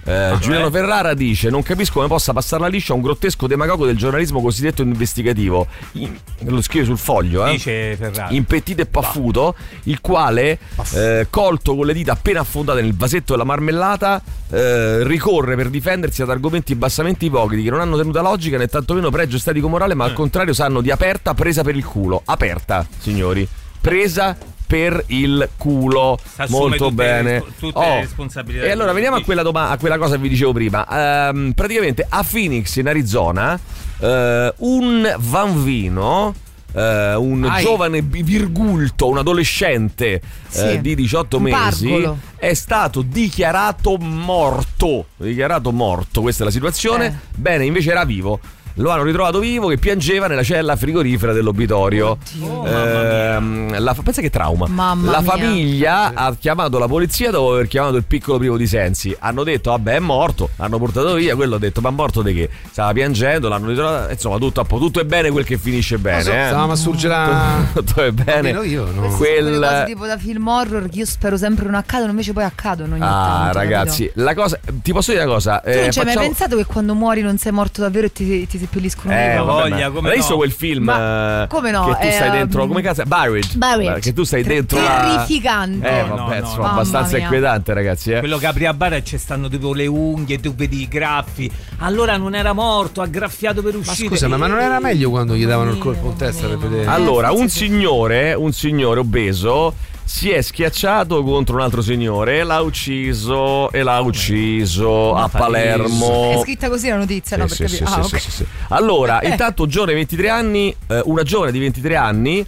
Eh, Giuliano Ferrara dice: non capisco come possa passare la liscia a un grottesco demagogo del giornalismo cosiddetto investigativo. In, lo scrive sul foglio, eh? Dice Ferrara. Impettito e paffuto, il quale, eh, colto con le dita appena affondate nel vasetto della marmellata, eh, ricorre per difendersi ad argomenti bassamente ipocriti che non hanno tenuta logica né tantomeno pregio estetico morale, ma al contrario sanno di aperta presa per il culo. Aperta, signori, presa per il culo. Molto tutte bene le, tutte oh. le responsabilità. E allora veniamo a quella, doma- a quella cosa che vi dicevo prima. um, Praticamente a Phoenix in Arizona uh, un bambino, uh, un Ai. giovane virgulto, un adolescente sì. uh, di diciotto mesi pargolo. È stato dichiarato morto. Dichiarato morto, questa è la situazione. eh. Bene, invece era vivo. Lo hanno ritrovato vivo che piangeva nella cella frigorifera dell'obitorio. Oh, ehm, la, pensa che trauma. Mamma la mia. famiglia ha chiamato la polizia dopo aver chiamato il piccolo privo di sensi. Hanno detto vabbè è morto, l'hanno portato via. Quello ha detto ma morto di che? Stava piangendo, l'hanno ritrovato. Insomma tutto, tutto è bene quel che finisce bene. So, eh. Stava a surgelare. Tutto è bene. Io, no. Quel... cose tipo da film horror che io spero sempre non accadano, invece poi accadono ogni ah, tanto. Ragazzi, capito? la cosa, ti posso dire una cosa. Tu non eh, ci hai facciamo... mai pensato che quando muori non sei morto davvero e ti, ti seppelliscono Eh, vivo? voglia, come hai visto no. quel film? Ma, come no? Che tu stai eh, dentro, come cazzo? Buried. Buried. Che tu stai dentro. Terrificante. La... Eh, no, vabbè, no, insomma, no. abbastanza inquietante, ragazzi. Eh. Quello che apri a bara e ci stanno tipo le unghie, tu vedi i graffi. Allora non era morto, ha graffiato per uscire. Ma scusa, ma non era meglio quando gli davano il colpo in testa per vedere? Allora, un signore, un signore obeso si è schiacciato contro un altro signore e l'ha ucciso e l'ha ucciso a Palermo. È scritta così la notizia, no? Sì, Per sì, capire. sì, Ah, sì, ok. sì, sì. Allora, Eh. intanto un giovane di ventitré anni, eh, una giovane di ventitré anni,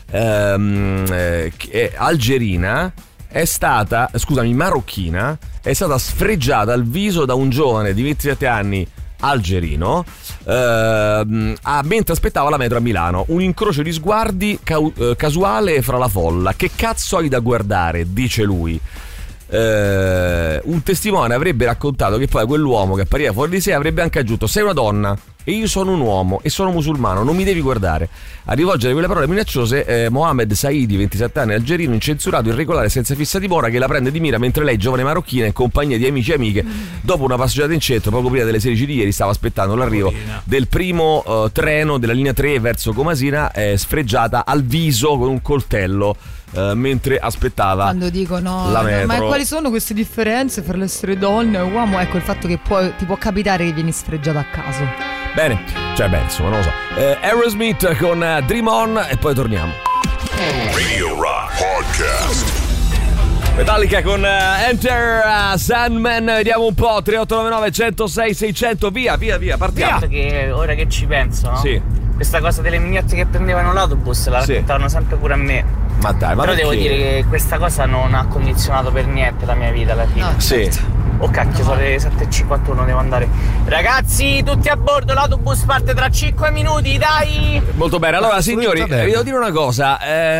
ehm, eh, che è algerina, è stata, scusami, marocchina, è stata sfregiata al viso da un giovane di ventisette anni algerino ehm, a, mentre aspettava la metro a Milano. Un incrocio di sguardi cau- eh, casuale fra la folla. Che cazzo hai da guardare? Dice lui. Eh, un testimone avrebbe raccontato che poi quell'uomo che appariva fuori di sé avrebbe anche aggiunto: sei una donna e io sono un uomo e sono musulmano, non mi devi guardare. A rivolgere quelle parole minacciose eh, Mohamed Saidi, ventisette anni, algerino, incensurato, irregolare, senza fissa dimora, che la prende di mira mentre lei, giovane marocchina, in compagnia di amici e amiche, dopo una passeggiata in centro poco prima delle sedici di ieri, stava aspettando l'arrivo del primo uh, treno della linea tre verso Comasina, eh, sfregiata al viso con un coltello Uh, mentre aspettava quando dicono la metro. Ma quali sono queste differenze fra l'essere donna e uomo? Ecco, il fatto che può, ti può capitare che vieni sfregiata a caso. Bene, cioè bene, insomma, non lo so. eh, Aerosmith con uh, Dream On e poi torniamo. Radio Rock Podcast. Metallica con uh, Enter uh, Sandman. Vediamo un po'. tre otto nove nove uno zero sei sei zero zero. Via, via, via, partiamo. Che ora che ci penso, no? Sì. Questa cosa delle mignotte che prendevano l'autobus la Sì. raccontavano sempre pure a me. Ma dai, ma Però perché? devo dire che questa cosa non ha condizionato per niente la mia vita alla fine. No, Sì. Oh cacchio, sono le sette e cinquantuno, devo andare. Ragazzi, tutti a bordo, l'autobus parte tra cinque minuti, dai! Molto bene, allora Ma signori, bene. vi devo dire una cosa,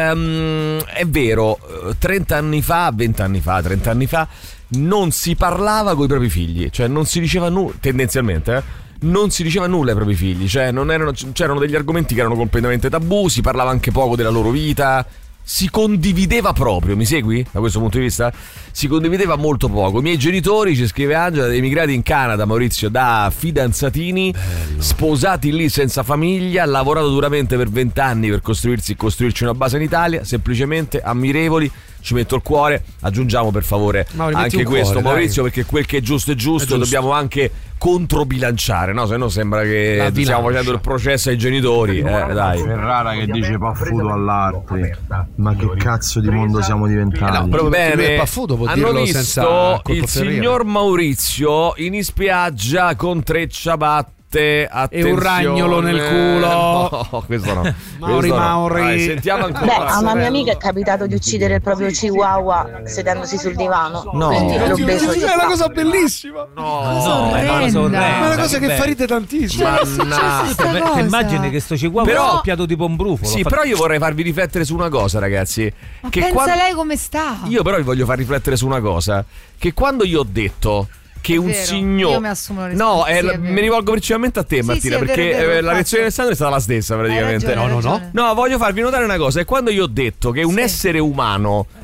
ehm, è vero, trenta anni fa, venti anni fa, trenta anni fa, non si parlava con i propri figli, cioè non si diceva nulla, tendenzialmente, eh, non si diceva nulla ai propri figli, cioè non erano, c'erano degli argomenti che erano completamente tabù, si parlava anche poco della loro vita. Si condivideva proprio, mi segui da questo punto di vista? Si condivideva molto poco. I miei genitori, ci scrive Angela, emigrati in Canada, Maurizio, da fidanzatini, bello, sposati lì senza famiglia, lavorato duramente per vent'anni per costruirsi costruirci una base in Italia, semplicemente ammirevoli. Ci metto il cuore, aggiungiamo per favore Mauri, metti anche un questo, cuore, Maurizio, perché quel che è giusto è giusto, È giusto. dobbiamo anche controbilanciare, no? Se no sembra che La stiamo bilancia. facendo il processo ai genitori, eh, dai. Ferrara che dice paffuto all'arte. Ma che cazzo di mondo siamo diventati? Eh no, proprio perché lui è Bene, paffuto, può hanno dirlo visto senza colpo il ferriero. signor Maurizio in spiaggia con tre ciabatte. E un ragnolo nel culo. No, questo no. Mauri, Questo no. Mauri. Dai, sentiamo ancora. Beh, a una mia amica è capitato di uccidere il proprio chihuahua sedendosi sul divano. No. Quindi Oddio, l'obeso Oddio, ci è sta. una cosa bellissima. No, Cosa No, è una cosa orrenda. orrenda. Ma è una cosa che che bello. fa ridere tantissimo. Mannaggia. Questa cosa. Immagini che sto chihuahua Però- è scoppiato tipo un brufolo. Sì, Fa- però io vorrei farvi riflettere su una cosa, ragazzi. Ma che pensa quando- lei come sta? Io però vi voglio far riflettere su una cosa. Che quando io ho detto che È un vero, signore io mi assumo la no, responsabilità, è sì, la- è vero. mi rivolgo principalmente a te, Sì, Martina, sì, è vero, perché è vero, eh, la infatti. reazione di Alessandro è stata la stessa praticamente. ragione, hai No, no, no. ragione. No, voglio farvi notare una cosa, è quando io ho detto che un Sì. essere umano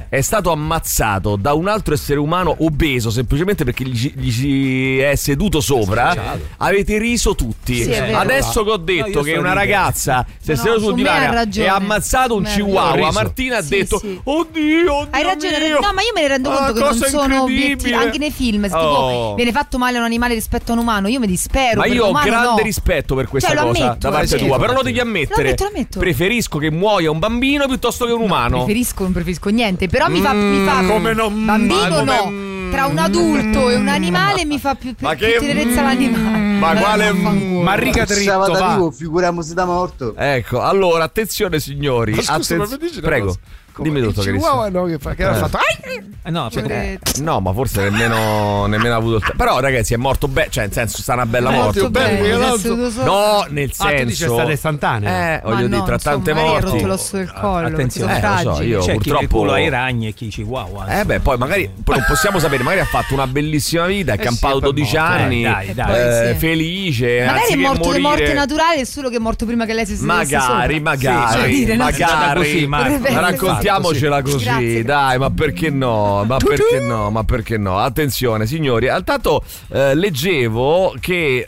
è stato ammazzato da un altro essere umano obeso semplicemente perché gli, gli si è seduto sopra, avete riso tutti. Sì, adesso che ho detto no, che una ragazza si è no, seduta sul divano e ha ammazzato un Me chihuahua, Martina ha sì, detto sì. oddio, oddio hai ragione, mio. no, ma io me ne rendo conto Ah, che non cosa sono incredibile. obiettivi anche nei film, se Oh. tipo viene fatto male a un animale rispetto a un umano, io mi dispero. Ma per io ho l'umano grande no. rispetto per questa Cioè, lo cosa ammetto, da parte sì. tua, però lo devi Lo ammettere. ammetto, lo ammetto. Preferisco che muoia un bambino piuttosto che un umano. Preferisco, non preferisco niente, però mi fa, Mm, mi fa come non- bambino ma come- no. Tra un adulto e un animale mi fa più, più, Ma più che- tenerezza l'animale. Ma Eh, quale vaffanculo. Ma riga dritto, va. figuriamoci da morto. Ecco, allora attenzione signori. Ma scusa, Attenz- ma mi dici una Prego. cosa? Dimmi tutto, il carissimo. chihuahua no, che, fa, che Eh. ha fatto Eh, no, Cioè, No, ma forse nemmeno nemmeno ha avuto il tempo. Però ragazzi è morto bene, cioè nel senso sta una bella Morto morte. bene, perché si è l'altro- seduto sopra. No, nel Ah, tu dici è senso stata istantanea. Eh, voglio Ma dire, no, tra insomma, tante magari ha morti. rotto l'osso del collo. Attenzione, perché sono Eh, lo so, fragili. io c'è chi purtroppo nel culo ai ragni e chi chihuahua. Eh beh, poi magari non possiamo sapere, magari ha fatto una bellissima vita, è Eh sì, campato è poi dodici morto. anni, Eh, dai, dai. eh, Poi sì. felice, Magari è anziché morto di morte morire- naturale, è solo che è morto prima che lei si sedesse Magari, sopra. magari, Sì, dire, no? magari, Così, ma- Potrebbe ma essere raccontiamocela fatto, sì. così, Grazie, dai, ma perché no? Ma perché no? Ma perché no? Attenzione, signori. Intanto eh, leggevo che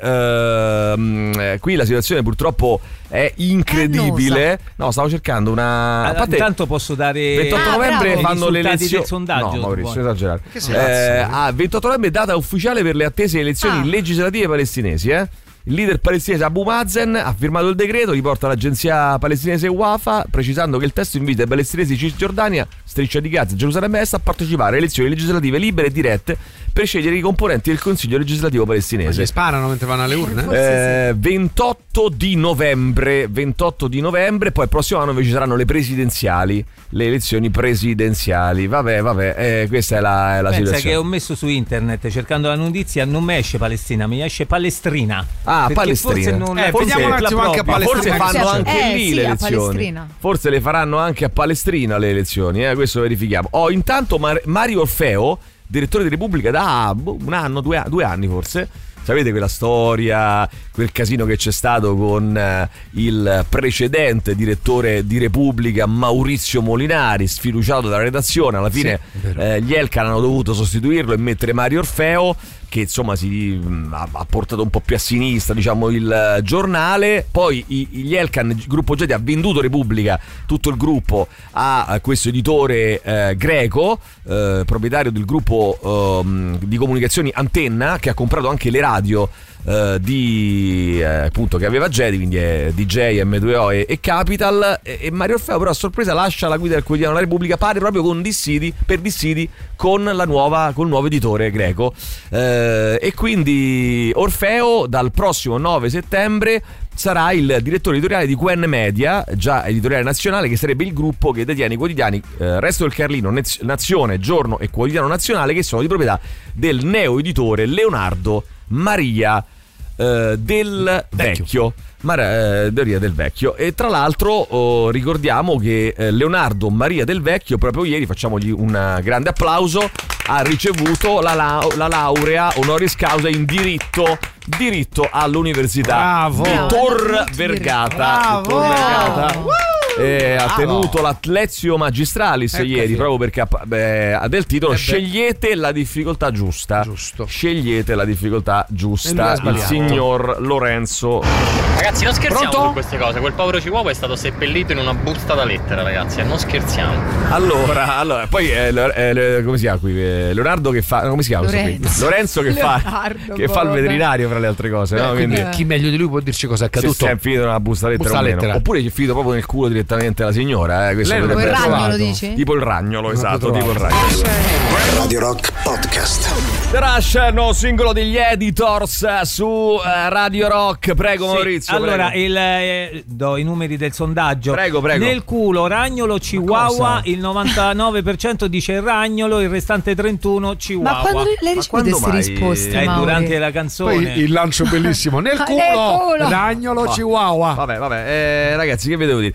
ehm, eh, qui la situazione purtroppo è incredibile. No, stavo cercando una. A Allora, parte, intanto posso dare ventotto Ah, novembre bravo. fanno le I risultati elezioni. del sondaggio, No, Maurizio, vuoi? esagerare. Che si Eh, cazzo? ah, ventotto novembre è data ufficiale per le attese elezioni Ah. legislative palestinesi, eh? Il leader palestinese Abu Mazen ha firmato il decreto, riporta l'agenzia palestinese Wafa, precisando che il testo invita i palestinesi di Cisgiordania, Striscia di Gaza e Gerusalemme Est a partecipare alle elezioni legislative libere e dirette per scegliere i componenti del Consiglio legislativo Ma palestinese. gli sparano mentre vanno alle urne? Eh, ventotto di novembre ventotto di novembre, poi il prossimo anno invece saranno le presidenziali, le elezioni presidenziali. Vabbè, vabbè, eh, questa è la, è la Pensa situazione. che ho messo su internet cercando la notizia, non mi esce Palestina, mi esce Palestrina. Ah, Perché Palestrina. forse non Eh, forse vediamo un la attimo anche a propria. Ma forse Palestrina. fanno anche Eh, lì sì, le a elezioni. Palestrina. Forse le faranno anche a Palestrina le elezioni, eh? Questo verifichiamo. Oh, intanto Mar- Mario Orfeo, direttore di Repubblica da boh, un anno, due, due anni forse. Sapete quella storia, quel casino che c'è stato con eh, il precedente direttore di Repubblica Maurizio Molinari, sfiduciato dalla redazione. Alla fine Sì, è vero. eh, gli Elkan hanno dovuto sostituirlo e mettere Mario Orfeo, che insomma si mh, ha, ha portato un po' più a sinistra, diciamo, il eh, giornale. Poi i, gli Elkan, il gruppo Gedi, ha venduto Repubblica, tutto il gruppo, a, a questo editore eh, greco, eh, proprietario del gruppo ehm, di comunicazioni Antenna, che ha comprato anche le radio eh, di eh, appunto che aveva Gedi, quindi è D J, M due O e, e Capital. E, e Mario Orfeo però a sorpresa lascia la guida del quotidiano La Repubblica, pare proprio con dissidi, per dissidi con la nuova, col nuovo editore greco. Eh, e quindi Orfeo dal prossimo nove settembre sarà il direttore editoriale di Quen Media, già editoriale nazionale, che sarebbe il gruppo che detiene i quotidiani eh, Resto del Carlino, Nez- Nazione, Giorno e Quotidiano Nazionale, che sono di proprietà del neo editore Leonardo Maria eh, del Vecchio. Vecchio. Mar- eh, Maria del Vecchio. E tra l'altro oh, ricordiamo che eh, Leonardo Maria del Vecchio proprio ieri, facciamogli un grande applauso, ha ricevuto la, la- la laurea honoris causa in diritto diritto all'università Bravo. di Bravo, Tor molto Vergata. Bravo. Di Tor Vergata. Wow. E ha Bravo. tenuto l'Atlezio Magistralis Ecco ieri, sì. proprio perché ha, beh, ha del titolo Eh beh. Scegliete la difficoltà giusta. Giusto. Scegliete la difficoltà E lui giusta. ha Il sbagliato. signor Lorenzo. Ragazzi, non scherziamo Pronto? su queste cose. Quel povero chihuahua è stato seppellito in una busta da lettera, ragazzi. E non scherziamo. Allora, allora poi eh, Lo- eh, Le- come si chiama qui? Eh, Leonardo che fa. Come si chiama questo qui? Lorenzo. Lorenzo che fa. Leonardo, Che fa il vabbè. veterinario, fra le altre cose. No? Quindi Quindi chi meglio di lui può dirci cosa è se accaduto? si è finito nella busta da lettera Busta o meno. lettera. Oppure è finito proprio nel culo direttamente la signora. Eh? Questo Lei non potrebbe Tipo il essere- ragnolo, trovato. dici? Tipo il ragnolo, Non esatto, l'ho tipo il trovato. ragnolo. Radio Rock Podcast. The Rush, no singolo degli Editors su eh, Radio Rock. Prego, Sì, Maurizio. allora prego. il, eh, do i numeri del sondaggio. Prego, prego. Nel culo ragnolo chihuahua, il novantanove per cento dice ragnolo, il restante trentuno chihuahua. Ma quando le Ma ricevi quando queste mai? risposte? Eh, Mauri? durante la canzone. Poi il lancio bellissimo. Nel Nel culo, culo. ragnolo Ah, chihuahua. Vabbè, vabbè, eh, ragazzi, che vi devo dire?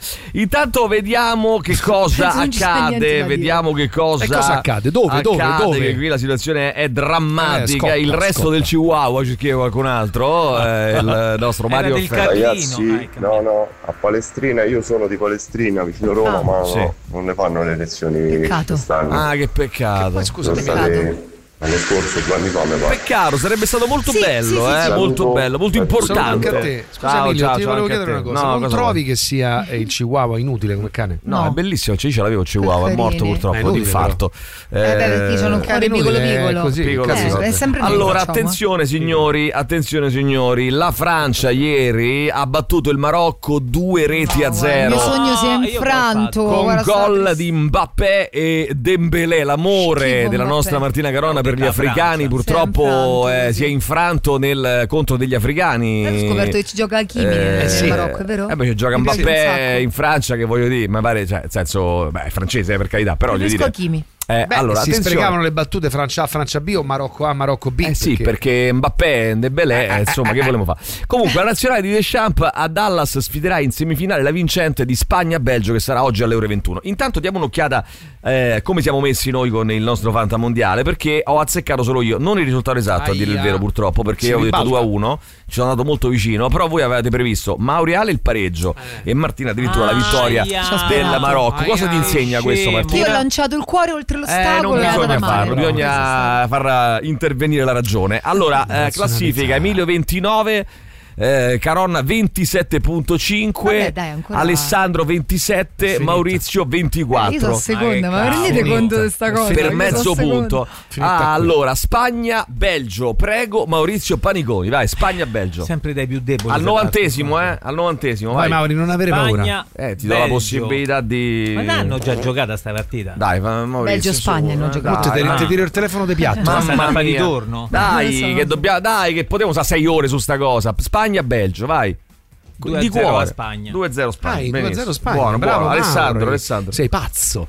Intanto vediamo che cosa Non ci sta niente accade, da vediamo che cosa, E cosa accade? Dove, dove, accade, dove? che qui la situazione è drammatica. Eh, scocca, il resto scocca. del Chihuahua, ci scrive qualcun altro, eh, il nostro Era Mario del Ferro. Carlino. Ragazzi, no, no, a Palestrina, io sono di Palestrina, vicino Roma, Ah. ma Sì. no, non ne fanno le lezioni Peccato. quest'anno. Ah, che peccato. Poi scusa, Sono state l'anno scorso, due anni fa, mi pare. Peccato, sarebbe stato molto Sì, bello, sì, sì, eh, sì. molto bello, molto Saluto. importante. Anche a te. Scusa Ciao, Emilio, ciao, ti ciao, volevo anche a chiedere te. una cosa. No, non cosa trovi vuoi? che sia eh, il Chihuahua inutile come cane? No, No. è bellissimo, cioè, io ce l'avevo il Chihuahua, è morto Carini. purtroppo È di inutile, infarto. Eh, beh, perché c'hanno un cuore inutile, piccolo è piccolo. così, Piccolo, Eh, piccolo. è sempre noi Allora, che facciamo, attenzione signori, attenzione signori, la Francia ieri ha battuto il Marocco due reti No, a guarda, il zero. mio sogno si è No, io infranto. Con guarda, gol sta- di Mbappé e Dembélé, l'amore Schifo della Mbappé. nostra Martina Caronna per gli Della africani, Francia. purtroppo Si è infranto, eh, sì. si è infranto nel, contro degli africani. Ho scoperto che ci gioca Hakimi nel sì. Marocco, è vero? Eh beh, ci gioca Mi piace un Mbappé sacco. in Francia, che voglio dire, ma pare, cioè, nel senso, beh, è francese, eh, per carità, però voglio Preferisco dire. Hakimi. Eh, Beh, allora, si attenzione. sprecavano le battute Francia A, Francia B o Marocco A, Marocco B. Eh sì, perché Mbappé e Dembélé, eh, insomma, che vogliamo fare? Comunque, la nazionale di Deschamps a Dallas sfiderà in semifinale la vincente di Spagna-Belgio, che sarà oggi alle ore ventuno. Intanto diamo un'occhiata eh, come siamo messi noi con il nostro Fanta Mondiale, perché ho azzeccato solo io, non il risultato esatto, a dire il Aia. vero purtroppo, perché Si io avevo detto ribalta. due a uno, ci sono andato molto vicino, però voi avevate previsto Mauriale il pareggio e Martina addirittura la vittoria Aia. del Marocco. Cosa ti insegna questo, Scemo. Io Martina? ho lanciato il cuore oltre Eh, l'ostacolo non e è andata bisogna male. farlo, No, bisogna far intervenire la ragione. Allora, eh, classifica: Emilio ventinove, eh, Caronna ventisette virgola cinque, Vabbè, dai, ancora- Alessandro ventisette, Finita. Maurizio Io ventiquattro. sono seconda, ma che vi rendete cavolo. conto di questa cosa? Per Io mezzo sono seconda. punto. Finita Ah, qui. allora, Spagna, Belgio. Prego, Maurizio Paniconi. Vai, Spagna, Belgio. Sempre dai più deboli. Al se novantesimo, parto. eh? Al novantesimo, Vai vai. Mauri, non avere paura. Spagna, Eh, ti do la Belgio. possibilità di. Ma l'hanno già giocata sta partita. Dai, fa- Maurizio. Belgio-Spagna su, hanno eh, giocato. dai, Te- vai. ti tiro il telefono di piatto. Ma sta Mamma tappa di mia. torno. Dai, Non lo so. che dobbiamo, dai, che potremo stare sei ore su sta cosa. Spagna-Belgio, vai. due a Di zero cuore. a Spagna. due a zero Spagna. Dai, due a Benissimo. zero Spagna. Buono, bravo buono. Alessandro, Mauri. Alessandro. Sei pazzo.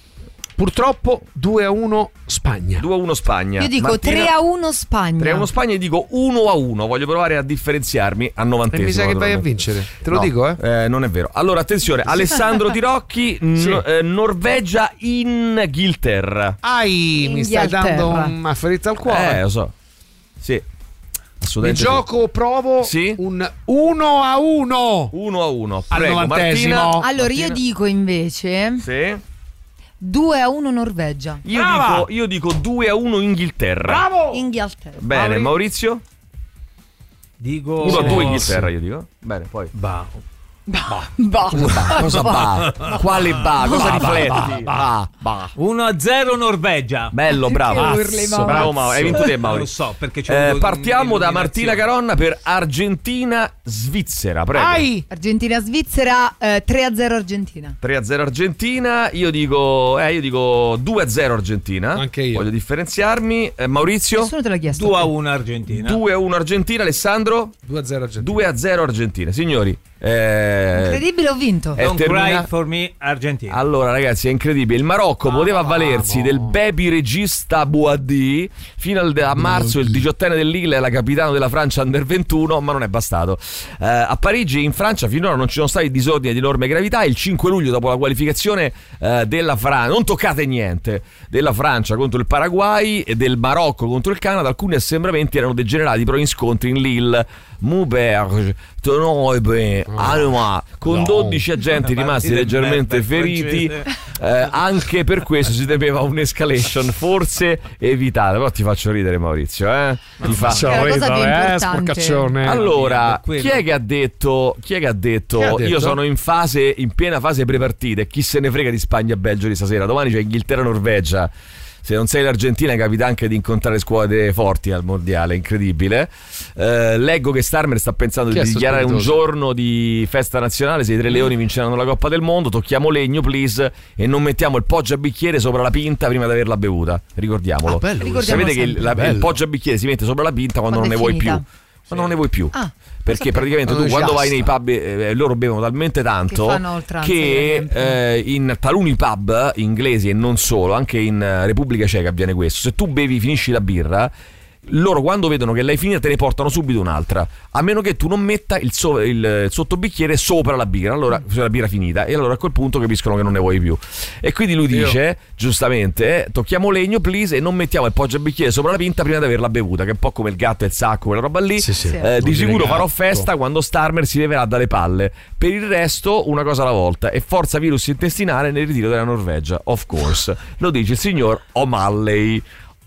Purtroppo due a uno Spagna. due a uno Spagna. Io dico Martina? tre a uno Spagna. tre a uno Spagna e dico uno a uno. Voglio provare a differenziarmi al novantesimo. E mi sa che vai a naturalmente. vincere. Te lo No, dico, eh? Non è vero. Allora, attenzione. Alessandro Tirocchi, Sì. no- eh, Norvegia, Inghilterra. Ai, mi stai Inghilterra. dando una ferita al Eh, cuore. lo so. Sì. Mi Assolutamente. sì. gioco, provo Sì? un uno a uno. uno a uno. Al Prego, novantesimo. Martina. Allora, io Martina. dico invece Sì. due a uno Norvegia. Io Brava! dico, io dico due a uno Inghilterra. Bravo! Inghilterra. Bene, Mauri? Maurizio? Dico uno a due Inghilterra, io dico. Bene, poi. Bah. Bah. Cosa ba? Quale ba? Cosa Bah, bah, rifletti? bah, Ba, ba. uno a zero Norvegia. Bello, bravo. Perché urli, Mauro? Bravo Mauro, hai vinto te Non Mauro. lo so, perché c'è Eh, un- partiamo da Martina un'illuminazione. Caronna per Argentina-Svizzera, prego. Ai! Argentina-Svizzera, eh, tre a zero Argentina. tre a zero Argentina, io dico, eh, io dico due a zero Argentina. Anche io. Voglio differenziarmi. Eh, Maurizio? Nessuno te l'ha chiesto. due a uno Argentina. due a uno Argentina, Alessandro? due a zero Argentina. due a zero Argentina. Signori, eh, Incredibile, ho vinto. è Don't termina- cry for me Argentina. Allora ragazzi, è incredibile. Il Marocco poteva avvalersi del baby regista Bouhaddi fino al, a marzo, il diciottenne dell'Ille era capitano della Francia Under ventuno, ma non è bastato. Eh, a Parigi, in Francia, finora non ci sono stati disordini di enorme gravità. Il cinque luglio, dopo la qualificazione eh, della Francia, non toccate niente, della Francia contro il Paraguay e del Marocco contro il Canada, alcuni assembramenti erano degenerati però in scontri in Lille, Mouberge, Tonoibe, Alma, con dodici agenti rimasti leggermente feriti. Eh, anche per questo si temeva un'escalation forse evitata. Però ti faccio ridere, Maurizio, eh? Ti fa... È la cosa più importante. Allora, Eh, quello. chi è che ha detto? Chi è che ha detto? Chi ha detto? Io sono in fase, in piena fase prepartite. Chi se ne frega di Spagna e Belgio di stasera? Domani c'è Inghilterra-Norvegia. Se non sei l'Argentina capita anche di incontrare squadre forti al mondiale, incredibile. Eh, leggo che Starmer sta pensando Chi di è sto dichiarare un spiritoso? giorno di festa nazionale se i Tre Leoni vinceranno la Coppa del Mondo. Tocchiamo legno, please, e non mettiamo il poggiabicchiere sopra la pinta prima di averla bevuta. Ricordiamolo. Ah, bello questo. Sapete che il, la- Bello. il poggiabicchiere si mette sopra la pinta quando, Quando non è ne vuoi più. finita. Quando non ne vuoi più. Ah, Perché praticamente tu Quando quando vai giasta. nei pub eh, loro bevono talmente tanto Che fanno oltranza, che per eh, in taluni pub inglesi e non solo, anche in eh, Repubblica Ceca avviene questo. Se tu bevi, finisci la birra, loro quando vedono che l'hai finita te ne portano subito un'altra, a meno che tu non metta il, so- il sottobicchiere sopra la birra, allora la birra finita, e allora a quel punto capiscono che non ne vuoi più. E quindi lui dice, Io. giustamente, eh, tocchiamo legno please e non mettiamo il poggiabicchiere sopra la pinta prima di averla bevuta, che è un po' come il gatto e il sacco, quella roba lì. Sì, sì. Eh, di sicuro farò gatto. festa quando Starmer si leverà dalle palle. Per il resto una cosa alla volta, e forza virus intestinale nel ritiro della Norvegia, of course. Lo dice il signor O'Malley.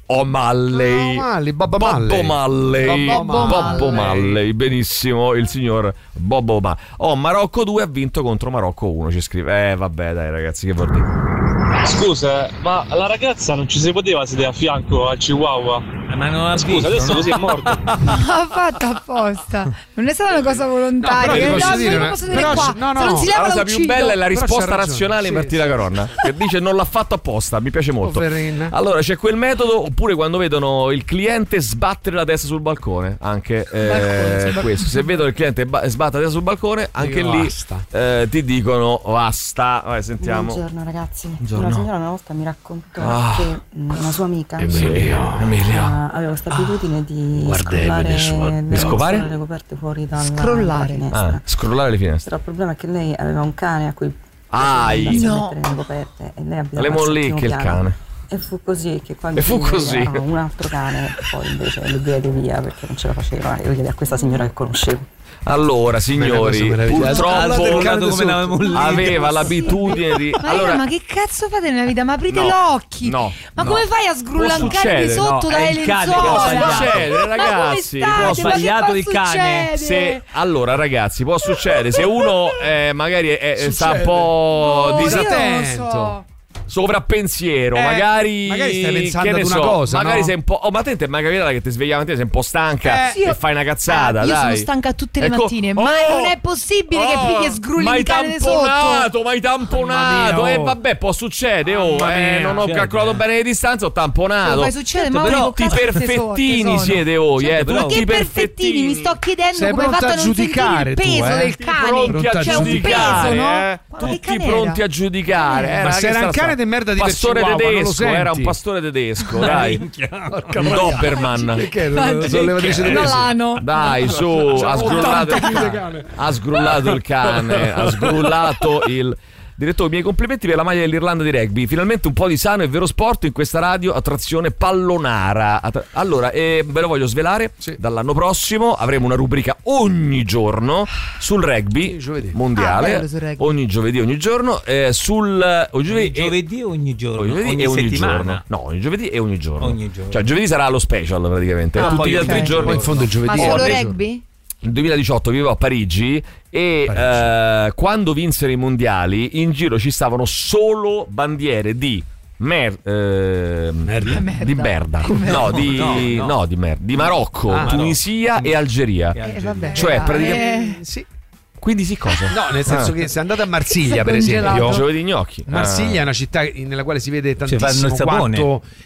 O'Malley, O'Malley, Bob Bob O'Malley. O'Malley, Bob Bob O'Malley. O'Malley, benissimo, il signor Bob O'Malley. Oh, Marocco due ha vinto contro Marocco uno, ci scrive. Eh vabbè dai ragazzi, che vuol dire? Scusa, ma la ragazza non ci si poteva sedere a fianco al Chihuahua? Ma non ha Scusa, visto, adesso no? così è morto. Ha fatto apposta. Non è stata una cosa volontaria. No, però no, ti posso no, dire non una- posso dire però qua. c- no, no, Se non si La leva cosa la più uccido. bella è la Però risposta c'ha ragione, razionale di sì, Martina sì. Caronna, che dice non l'ha fatto apposta, mi piace molto. Poverina. Allora c'è quel metodo, oppure quando vedono il cliente sbattere la testa sul balcone, anche eh, Balcone, sul questo, se vedono il cliente ba- sbatte la testa sul balcone, anche Dicono lì basta. eh, ti dicono basta. Vai, sentiamo. Buongiorno ragazzi. Buongiorno. Una signora una volta mi raccontò Ah. che mh, una sua amica Emilio, Emilio. eh, aveva questa abitudine di Guarda, scrollare Emilio, suo- le, di scovare? le coperte fuori dalla, Scrollare. dalla finestra. Ah, scrollare le finestre. Però il problema è che lei aveva un cane a cui Ai. piaceva No. mettere le coperte e lei abitava Le al settimo mollicche il piano. cane. E fu così che quando E fu così. aveva un altro cane poi invece lo diede via perché non ce la faceva e lo diede a questa signora che conoscevo. Allora signori, Bene, questo meraviglioso. purtroppo Guardate come la mollica. aveva l'abitudine di Ma, allora io, ma che cazzo fate nella vita? Ma aprite No, gli occhi. no, ma no. come fai a Può sgrullancarvi succedere, sotto no, dalle è il cane che può lenzuola? sbagliato. succedere, Ma ragazzi, come può state? sbagliato Ma che il fa cane. succede? se allora ragazzi può succedere se uno eh, magari è- è- sta un Succede. po' Oh, io non disattento, so. sovrappensiero, Eh, magari magari stai pensando che ne ad una so, cosa, magari no? sei un po'. Oh, ma te ti è mai capitato che ti svegli la mattina, sei un po' stanca Eh, io- e fai una cazzata? Ah, io dai. sono stanca tutte le Ecco, mattine, ma oh, non è possibile che oh, pigli e sgrulli ma il hai cane di tamponato, sotto. ma hai tamponato. Mamma mia, E oh. vabbè, può succedere. Oh, Mamma eh, mia. non ho Succede. calcolato bene le distanze, ho tamponato. Poi succede, Certo, ma però Tutti perfettini siete voi, eh, Certo, però- tutti che perfettini, mi sto chiedendo Sei come hai pronta fatto a a non sentire giudicare il tu, peso eh? del Tutti cane. pronti a C'è un giudicare, peso, no? eh? Ma che Tutti cane pronti era? a giudicare. Eh, eh, ma che se era sta- un cane di merda di pastore Chihuahua, non lo tedesco, era un senti? pastore tedesco, dai. Un Doberman. Perché non sono levatrice di No, peso? l'ano. Dai, su, ha sgrullato il cane. Ha sgrullato il cane, ha sgrullato il Direttore, miei complimenti per la maglia dell'Irlanda di rugby. Finalmente un po' di sano e vero sport in questa radio a trazione pallonara. Allora, eh, ve lo voglio svelare. Sì. Dall'anno prossimo avremo una rubrica ogni giorno sul rugby mondiale. Ah, bello, sul rugby. Ogni giovedì, ogni giorno. Eh, sul ogni giovedì, Ogni giovedì o ogni giorno? ogni giovedì ogni e ogni settimana? giorno. No, ogni giovedì e ogni giorno. Ogni giorno. Cioè, giovedì sarà lo special praticamente. Ah, Tutti poi gli altri ok. giorni. Poi in fondo il giovedì Ma è solo ogni rugby? Nel duemiladiciotto vivevo a Parigi e eh, quando vinsero i mondiali in giro ci stavano solo bandiere di mer, eh, di, di merda, no di, No, no. no, di, mer, di Marocco, Ah, Tunisia e Algeria. Eh, vabbè, Cioè, eh, praticamente- eh, Sì. Quindi sì, cosa? No, nel senso Ah. che se andate a Marsiglia, per Congelato. esempio, Giovedì gnocchi. Marsiglia è Ah. una città nella quale si vede Cioè, fanno tantissimo il sapone.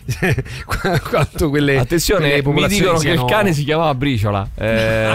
quanto, quanto quelle Attenzione, quelle mi popolazioni dicono che il siano- cane si chiamava Briciola. Eh,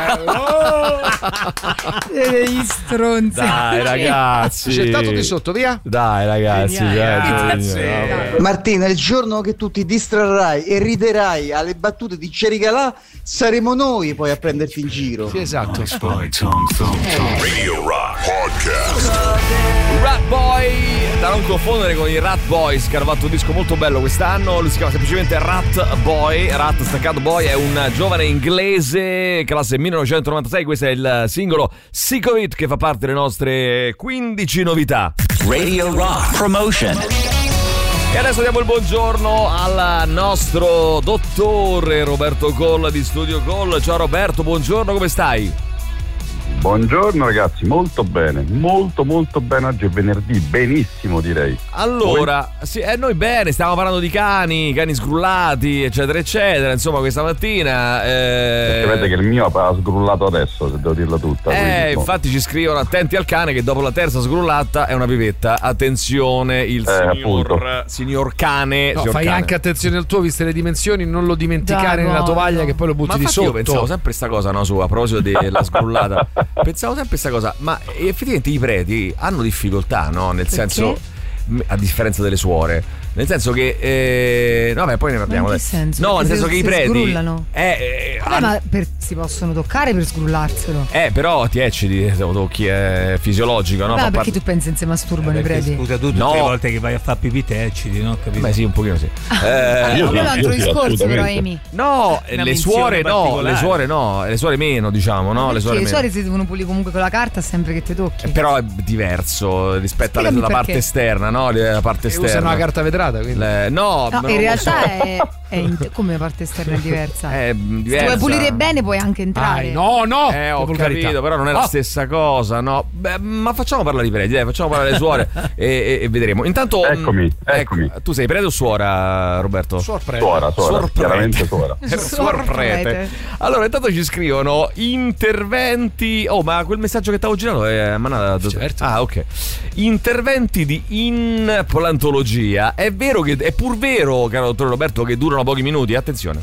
degli stronzi. dai ragazzi. C'è stato di sotto, via. Dai ragazzi. Geniale. dai, dai, vabbè. Martina, il giorno che tu ti distrarrai e riderai alle battute di Cericalà, saremo noi poi a prenderti in giro. Sì, esatto. Radio Rock Podcast. Rat Boy, da non confondere con i Rat Boys, che hanno fatto un disco molto bello quest'anno. Lui si chiama semplicemente Rat Boy. Rat Staccato Boy è un giovane inglese, classe millenovecentonovantasei. Questo è il singolo Sick of It, che fa parte delle nostre quindici novità. Radio Rock Promotion. E adesso diamo il buongiorno al nostro dottore Roberto Colla di Studio Call. Ciao Roberto, buongiorno, come stai? Buongiorno ragazzi, molto bene, molto molto bene, oggi è venerdì, benissimo direi. Allora, sì, eh, noi bene, stiamo parlando di cani, cani sgrullati, eccetera, eccetera. Insomma, questa mattina. Eh, Sapete che il mio ha sgrullato adesso, se devo dirla tutta. Eh, quindi, boh. infatti ci scrivono attenti al cane che dopo la terza sgrullata è una pipetta. Attenzione, il Eh, signor, appunto. signor cane. No, signor fai cane. anche attenzione al tuo, viste le dimensioni, non lo dimenticare Dai, nella no, tovaglia no. che poi lo butti Ma di infatti sotto. io pensavo sempre sta cosa, no, su, a proposito della sgrullata. Pensavo sempre sta cosa, ma effettivamente i preti hanno difficoltà, no? Nel Perché? senso, m- a differenza delle suore, Nel senso che eh, no, vabbè, poi ne parliamo. Ma in che senso? No, Perché nel senso se- che i se preti sgrullano? eh, eh, Vabbè, ma per- si possono toccare per sgrullarselo. eh, però ti ecciti, se lo tocchi è fisiologico, no? Vabbè, Fa perché parte- tu pensi se masturbano i preti? Scusa, tu tutte No. le volte che vai a fare pipì te ecciti, no? Capito? Beh, sì, un pochino sì. Eh, Eh, quello è un altro discorso, però, Amy. No, Una le menzione suore no, particolare. le suore no, le suore meno, diciamo, no? Le Perché suore le meno. suore si devono pulire comunque con la carta sempre che ti tocchi. Però è diverso rispetto alla, Spiegami alla parte perché. esterna, no? La parte E esterna. usano la carta vetrata, quindi. Le- no, No, non in lo realtà so. è, è in- come la parte esterna è diversa. È Se diversa. vuoi pulire bene puoi anche entrare. Dai, no, no. Eh, ho che volgarità. capito, però non è la Oh. stessa cosa, no? Beh, ma facciamo parlare i preti, dai, facciamo parlare le suore e, e- e vedremo. Intanto, Eccomi, mh, eccomi. ecco, tu sei prete o suora, Roberto? Suor prete. Suora, suora, Suor chiaramente prete. suora. Suor Suor prete. prete. Allora, intanto ci scrivono interventi. Oh, ma quel messaggio che stavo girando è mandato. Certo. Ah, ok. Interventi di implantologia. È vero che è pur vero, caro dottore Roberto, che durano pochi minuti. Attenzione.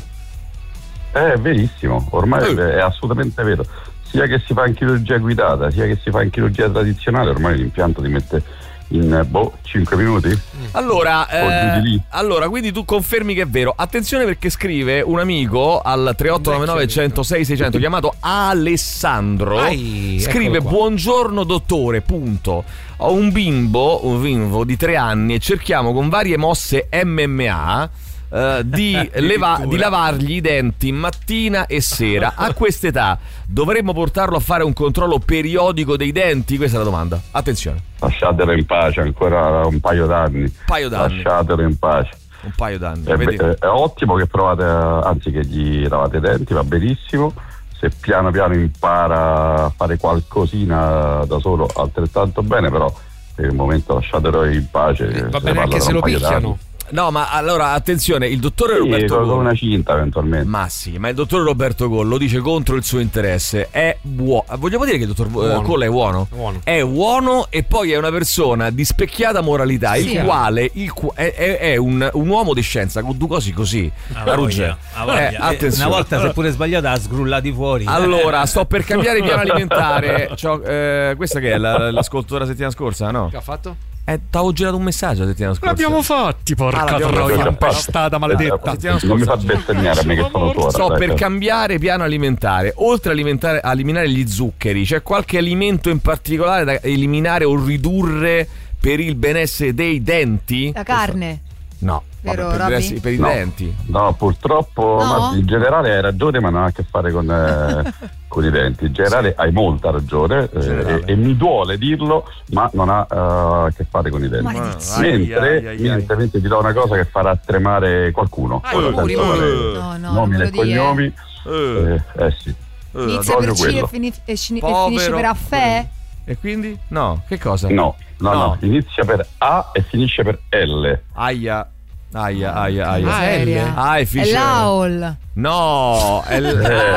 È verissimo, ormai Eh. è assolutamente vero. Sia che si fa in chirurgia guidata, sia che si fa in chirurgia tradizionale, ormai l'impianto ti mette in boh, cinque minuti. Allora, O giù di lì. eh, allora, quindi tu confermi che è vero. Attenzione, perché scrive un amico al tre otto nove nove uno zero sei sei zero zero chiamato Alessandro. Ai, Scrive: eccolo qua. buongiorno dottore, punto. Ho un bimbo, un bimbo di tre anni e cerchiamo con varie mosse M M A eh, di, leva- di lavargli i denti mattina e sera. A quest'età dovremmo portarlo a fare un controllo periodico dei denti? Questa è la domanda. Attenzione. Lasciatelo in pace ancora un paio d'anni. Un paio d'anni. Lasciatelo in pace. Un paio d'anni. È, Vedi? è ottimo che provate, a- anzi che gli lavate i denti, va benissimo. Se piano piano impara a fare qualcosina da solo, altrettanto bene, però per il momento lasciatelo in pace. Va ne bene parla anche tra se un lo paio picchiano. d'anni. No, ma allora attenzione, il dottore Sì, Roberto con Gollo. una cinta eventualmente. Ma sì, ma il dottor Roberto Gollo dice contro il suo interesse. È buono. Vogliamo dire che il dottor Buono. Gollo è buono? Buono. È buono e poi è una persona di specchiata moralità, Sì. il quale il qu- è, è- è un, un uomo di scienza con due cose così. Ah, La Ruggero. voglia, ah, voglia. Eh, Eh, attenzione. Una volta, se pure sbagliata, ha sgrullati fuori. Allora, sto per cambiare piano alimentare. C'ho, eh, questa che è la, l'ascolto della settimana scorsa, no? Che ha fatto? Eh, t'avevo girato un messaggio la settimana scorsa. L'abbiamo fatti, Ah, porca l'abbiamo troia, fatto. impastata maledetta. Settimana Non mi scorsa. fa bestemmiare a me che sono suora. Sto dai, per dai. cambiare piano alimentare. Oltre a alimentare- a eliminare gli zuccheri, c'è qualche alimento in particolare da eliminare o ridurre per il benessere dei denti? La carne. No, Vero, vabbè, per, Robby? benessere- per i No. denti. No, purtroppo No? ma in generale hai ragione, ma non ha a che fare con, eh, con i denti. In generale hai molta ragione eh, Generale. e, e mi duole dirlo, ma non ha eh, a che fare con i denti. Maledizione. Mentre, Ai, ai, ai, mentre, mentre ti do una cosa che farà tremare qualcuno. Ah, Ora, muri, senza muri. fare No, no, non nomi me lo e dire. cognomi, Eh, eh, eh sì. eh, Inizia proprio per C e, quello. fini- e scini- e Povero. finisce per affè? E quindi? No, che cosa? No, no, No. no, inizia per A e finisce per L. Aia. Aia, aia, aia. Ah, Seria? Ah, è È fice- l'Aol. No, è l- Eh.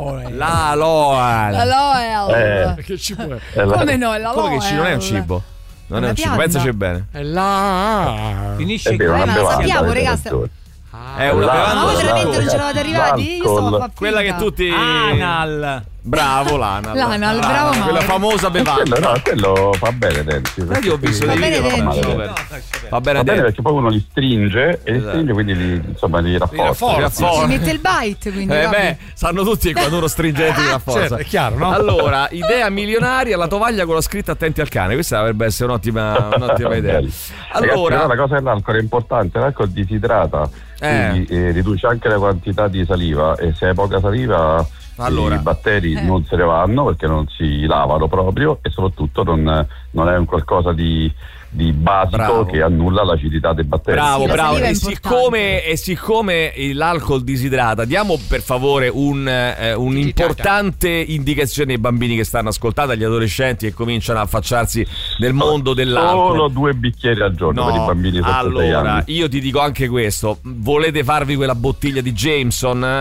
la Loal. La Loel. Eh. Che ci può? È la- Come no, è la Come che ci non è un Loel. cibo? Non Una è un cibo, pianta. pensaci bene. È là. Finisce È vero, Eh, una ma lo bevanda, sappiamo, avete ragazzi. ragione. È una L'alcol, bevanda. Ma voi veramente non l'alcol. c'eravate arrivati? Io stavo a far Quella che finta. tutti. Anal. Bravo, l'Anal. L'Anal, bravo Mauro. Quella famosa bevanda. Quello, no, quello fa bene ai denti. Ma io ho visto Va dei bene video che denti. fanno No, bene. No, faccia bene. Va bene Va bene dentro. perché poi uno li stringe e li Esatto. stringe, quindi li, insomma li rafforza. rafforza. Si mette il bite, quindi. Eh Robby. beh, sanno tutti che quando uno stringente di rafforza. Certo, è chiaro, no? Allora, idea milionaria, la tovaglia con la scritta attenti al cane. Questa dovrebbe essere un'ottima, un'ottima idea. Bello. Ragazzi, Allora, però la cosa dell'alcol è importante, l'alcol disidrata, Eh. quindi eh, riduce anche la quantità di saliva e se hai poca saliva Allora. i batteri Eh. non se ne vanno perché non si lavano proprio e soprattutto non, non è un qualcosa di, di basico Bravo. che annulla l'acidità dei batteri. bravo, Sì, la bravo. saliva è E importante. siccome, e siccome l'alcol disidrata, diamo per favore un, eh, un'importante indicazione ai bambini che stanno ascoltando, agli adolescenti che cominciano a affacciarsi nel mondo dell'alcol. Solo due bicchieri al giorno per i bambini sotto sei allora, anni. io ti dico anche questo: volete farvi quella bottiglia di Jameson?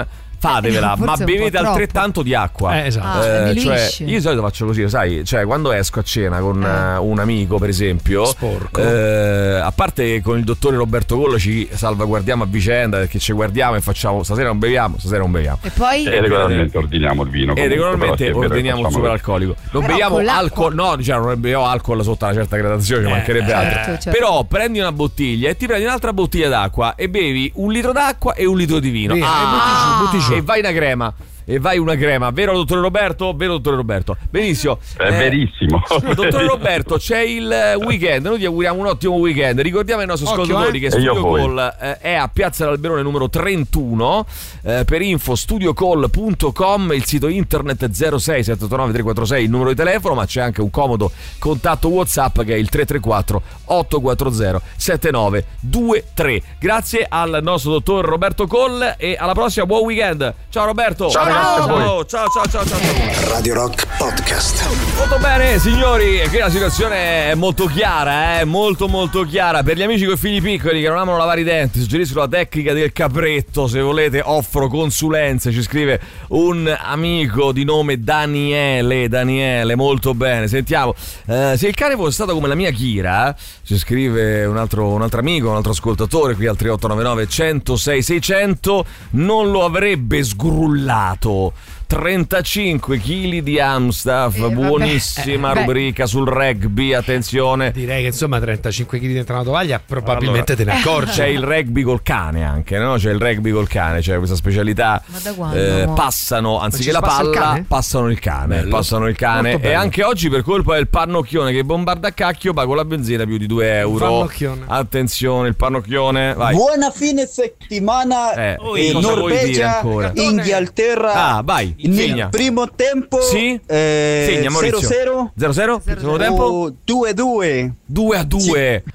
fatevela, Eh, ma forse un po' bevete troppo. altrettanto di acqua. Eh, esatto. Ah, Eh, diluisce. cioè, io di solito faccio così, sai, cioè quando esco a cena con eh, un amico, per esempio, Sporco. eh, a parte che con il dottore Roberto Collo ci salvaguardiamo a vicenda, perché ci guardiamo e facciamo stasera non beviamo, stasera non beviamo. E poi E regolarmente ordiniamo il vino. E comunque, regolarmente però sì, è vero che ordiniamo il facciamo superalcolico. Non Però beviamo con l'acqua- alcol, no, diciamo, non beviamo alcol sotto una certa gradazione, ci mancherebbe certo, altro. certo. Però prendi una bottiglia e ti prendi un'altra bottiglia d'acqua e bevi un litro d'acqua e un litro di vino. Via, Ah, e butti giù, butti giù. e vai una crema. E vai una crema, vero dottore Roberto? Vero dottore Roberto? Benissimo. È verissimo. Dottore Roberto, c'è il weekend, noi ti auguriamo un ottimo weekend. Ricordiamo ai nostri Occhio, ascoltatori eh. che E io Studio poi. Call eh, è a Piazza dell'Alberone numero trentuno. Eh, per info studiocall punto com, il sito internet zero sei sette otto nove tre quattro sei, il numero di telefono, ma c'è anche un comodo contatto WhatsApp che è il tre tre quattro otto quattro zero sette nove due tre. Grazie al nostro dottor Roberto Call e alla prossima, buon weekend. Ciao Roberto. Ciao, ragazzi, a voi. ciao, ciao, ciao, ciao, ciao. Radio Rock Podcast. Molto bene, signori, qui la situazione è molto chiara, eh? molto molto chiara. Per gli amici con figli piccoli che non amano lavare i denti, suggerisco la tecnica del capretto. Se volete offro consulenze. Ci scrive un amico di nome Daniele. Daniele, molto bene. Sentiamo, eh, se il cane fosse stato come la mia Kira, ci scrive un altro, un altro amico, un altro ascoltatore qui al tre otto nove nove uno zero sei sei zero zero, non lo avrebbe sgrullato. trentacinque chili di Amstaff, Eh, buonissima vabbè. Eh, rubrica sul rugby, attenzione. Direi che insomma trentacinque chili dentro una tovaglia probabilmente te ne accorgi. C'è il rugby col cane anche, no? C'è il rugby col cane, c'è questa specialità. Ma da quando, Eh, mo? passano, anziché ci la passa il palla, cane? passano il cane. Bello. Passano il cane. Molto E bello. anche oggi, per colpa del pannocchione che bombarda a cacchio, pago la benzina più di due euro. Pannocchione. Attenzione, il pannocchione. Vai. Buona fine settimana. Eh, eh, cosa vuoi dire Norvegia, ancora? Inghilterra. Ah, vai, Nel segna. primo tempo Sì? eh, Segna, Maurizio. zero zero zero zero? Secondo tempo? o due a due. due a due.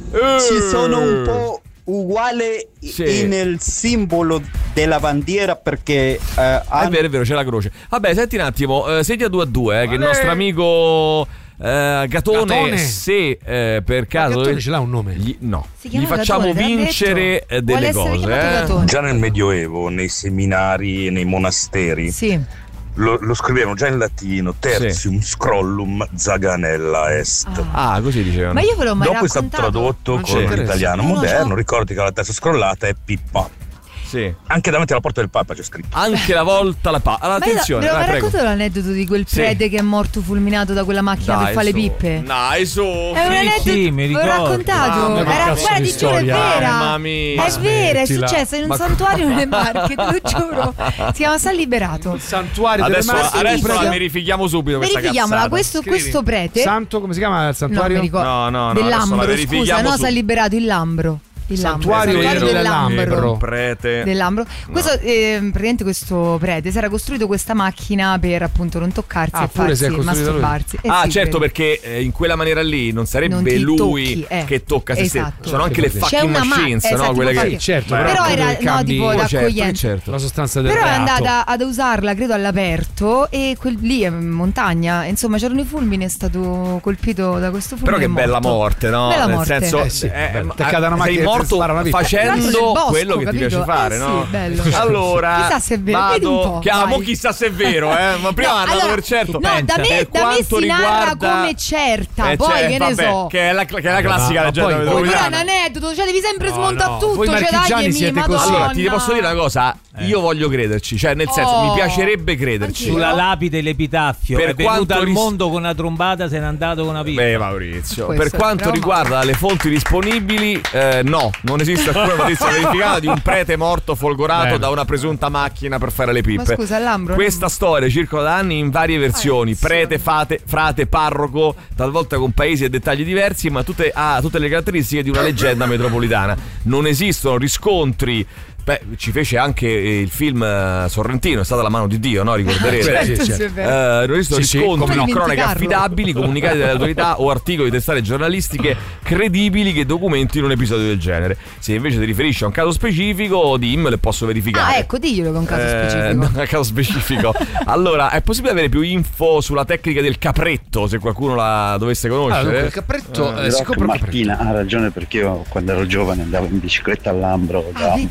Ci sono un po' uguali Sì. nel simbolo della bandiera perché eh, È hanno- vero, è vero, c'è la croce. Vabbè, senti un attimo, eh, segna due a due, eh, che il Vale. nostro amico eh, Gatone, Gatone. se eh, per caso Gatone ce l'ha un nome? gli, no, Si gli chiama facciamo Gatone, te l'ha vincere detto? eh, Vuole delle essere cose, chiamato eh. Gatone. Già nel Medioevo, nei seminari e nei monasteri, Sì. lo, lo scrivevano già in latino, tertium scrollum zaganella est. Ah, così dicevano. Ma io ve l'ho mai Dopo è stato raccontato? tradotto Non ci con interessa. l'italiano Eh, non moderno, so. ricordi che la testa scrollata è Pippa. Sì. Anche davanti alla porta del Papa c'è scritto. Anche la volta la pa. Allora, Ma io attenzione, ve l'ho vai, mai prego. raccontato l'aneddoto di quel Sì. prete che è morto fulminato da quella macchina Dai, per fare le su. pippe? Dai, su. È un Sì, aneddoto, sì, mi ve l'ho ricordo. raccontato. Mamma, che Era cazzo guarda, di ti giuro, è storia. vera. Mamma mia. È vera, è smettila. successo in un Ma- santuario nelle Marche, te lo giuro. Si chiama San Liberato. Santuario Adesso, delle Marche. adesso la Proprio- verifichiamo subito questa Verifichiamola, cazzata. questo, Scrivi. questo prete Santo, come si chiama il non santuario? mi ricordo. No, no, no, Dell'Ambro, adesso la scusa, verifichiamo no, subito. San Liberato, il Lambro. Il Santuario Lambro. del dell'Ambro. Lambro. Prete. Dell'Ambro. Questo, eh, praticamente questo prete si era costruito questa macchina per appunto non toccarsi Ah, e pure si è farsi costruito lui. masturbarsi. Eh Ah, sì, certo, credo. perché eh, in quella maniera lì non sarebbe Non ti lui tocchi, eh. che tocca se stesso. Esatto. Sono anche le C'è fucking una ma- machines, esatto, no? Quelle tipo che fucking- certo, Però come era, no, cambi- tipo Oh, certo, d'accoglienza. certo. La sostanza del Però è reato. andata ad usarla, credo, all'aperto. E quel, lì è in montagna. Insomma, c'erano i fulmini. È stato colpito da questo fulmine. Però che è bella morto. morte, no? Bella Nel morte. senso, Eh sì, eh, bello. eh, Te cade una macchina sei e ti morto spara una piccola. Tra l'altro facendo nel bosco, quello che ti capito? piace fare, Eh sì, no? bello. Allora, Chissà se è vero, vado, vedi un po', chiamo vai. chissà se è vero, eh? Ma prima No, ha dato allora, per certo. no, da me, Per da me quanto si narra riguarda- come certa. Eh, Poi cioè, che ne vabbè, so. che è la, che è la classica Ma- ma leggenda poi- Poi però è un metropolitana. aneddoto, cioè devi sempre No, smontare no, tutto. voi Cioè, marchigiani dai, siete Madonna. così. Allora, ti posso dire una cosa? Io voglio crederci, cioè nel senso Oh. mi piacerebbe crederci. Anch'io. Sulla lapide l'epitaffio. Per è venuto quanto al ris- mondo con una trombata, se n'è andato con una pippa. Beh, Maurizio, Questo per è quanto bravo. riguarda le fonti disponibili, eh, no, non esiste alcuna notizia verificata di un prete morto folgorato Bene. da una presunta macchina per fare le Ma pippe. scusa, Lambro. Questa storia circola da anni in varie versioni: prete, fate, frate, parroco, talvolta con paesi e dettagli diversi, ma tutte, ha tutte le caratteristiche di una leggenda metropolitana. Non esistono riscontri. Beh, ci fece anche eh, il film eh, sorrentino, È stata la mano di Dio, no? Ricorderete? Certo, sì, sì, è vero. Eh, non esistono Sì, sì, riscontri, come no. cronache dimenticarlo. affidabili, comunicati dalle autorità o articoli di testate giornalistiche credibili che documentino un episodio del genere. Se invece ti riferisci a un caso specifico, dimmelo e posso verificare. Ah, ecco, diglielo che è un caso Eh, specifico. no, un caso specifico. Allora, è possibile avere più info sulla tecnica del capretto, se qualcuno la dovesse conoscere? Allora, dunque, il capretto Eh, eh, si Rock compra il capretto. Martina ha ragione perché io quando ero giovane andavo in bicicletta all'Ambro da Ah, un vedi? paese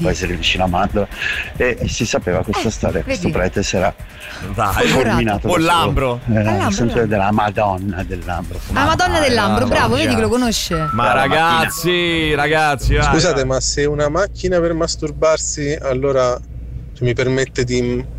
vicino a Mando, e, e si sapeva questa Eh, storia. vedi? Questo prete si era Dai, fulminato o da solo. Lambro. Eh, Ah, Lambro, sempre Lambro. della Madonna del Lambro. La Madonna Dai, dell'Ambro, Madonna. bravo, vedi che lo conosce. Ma ragazzi, ragazzi, vai, Scusate, vai. ma se una macchina per masturbarsi, allora cioè, mi permette di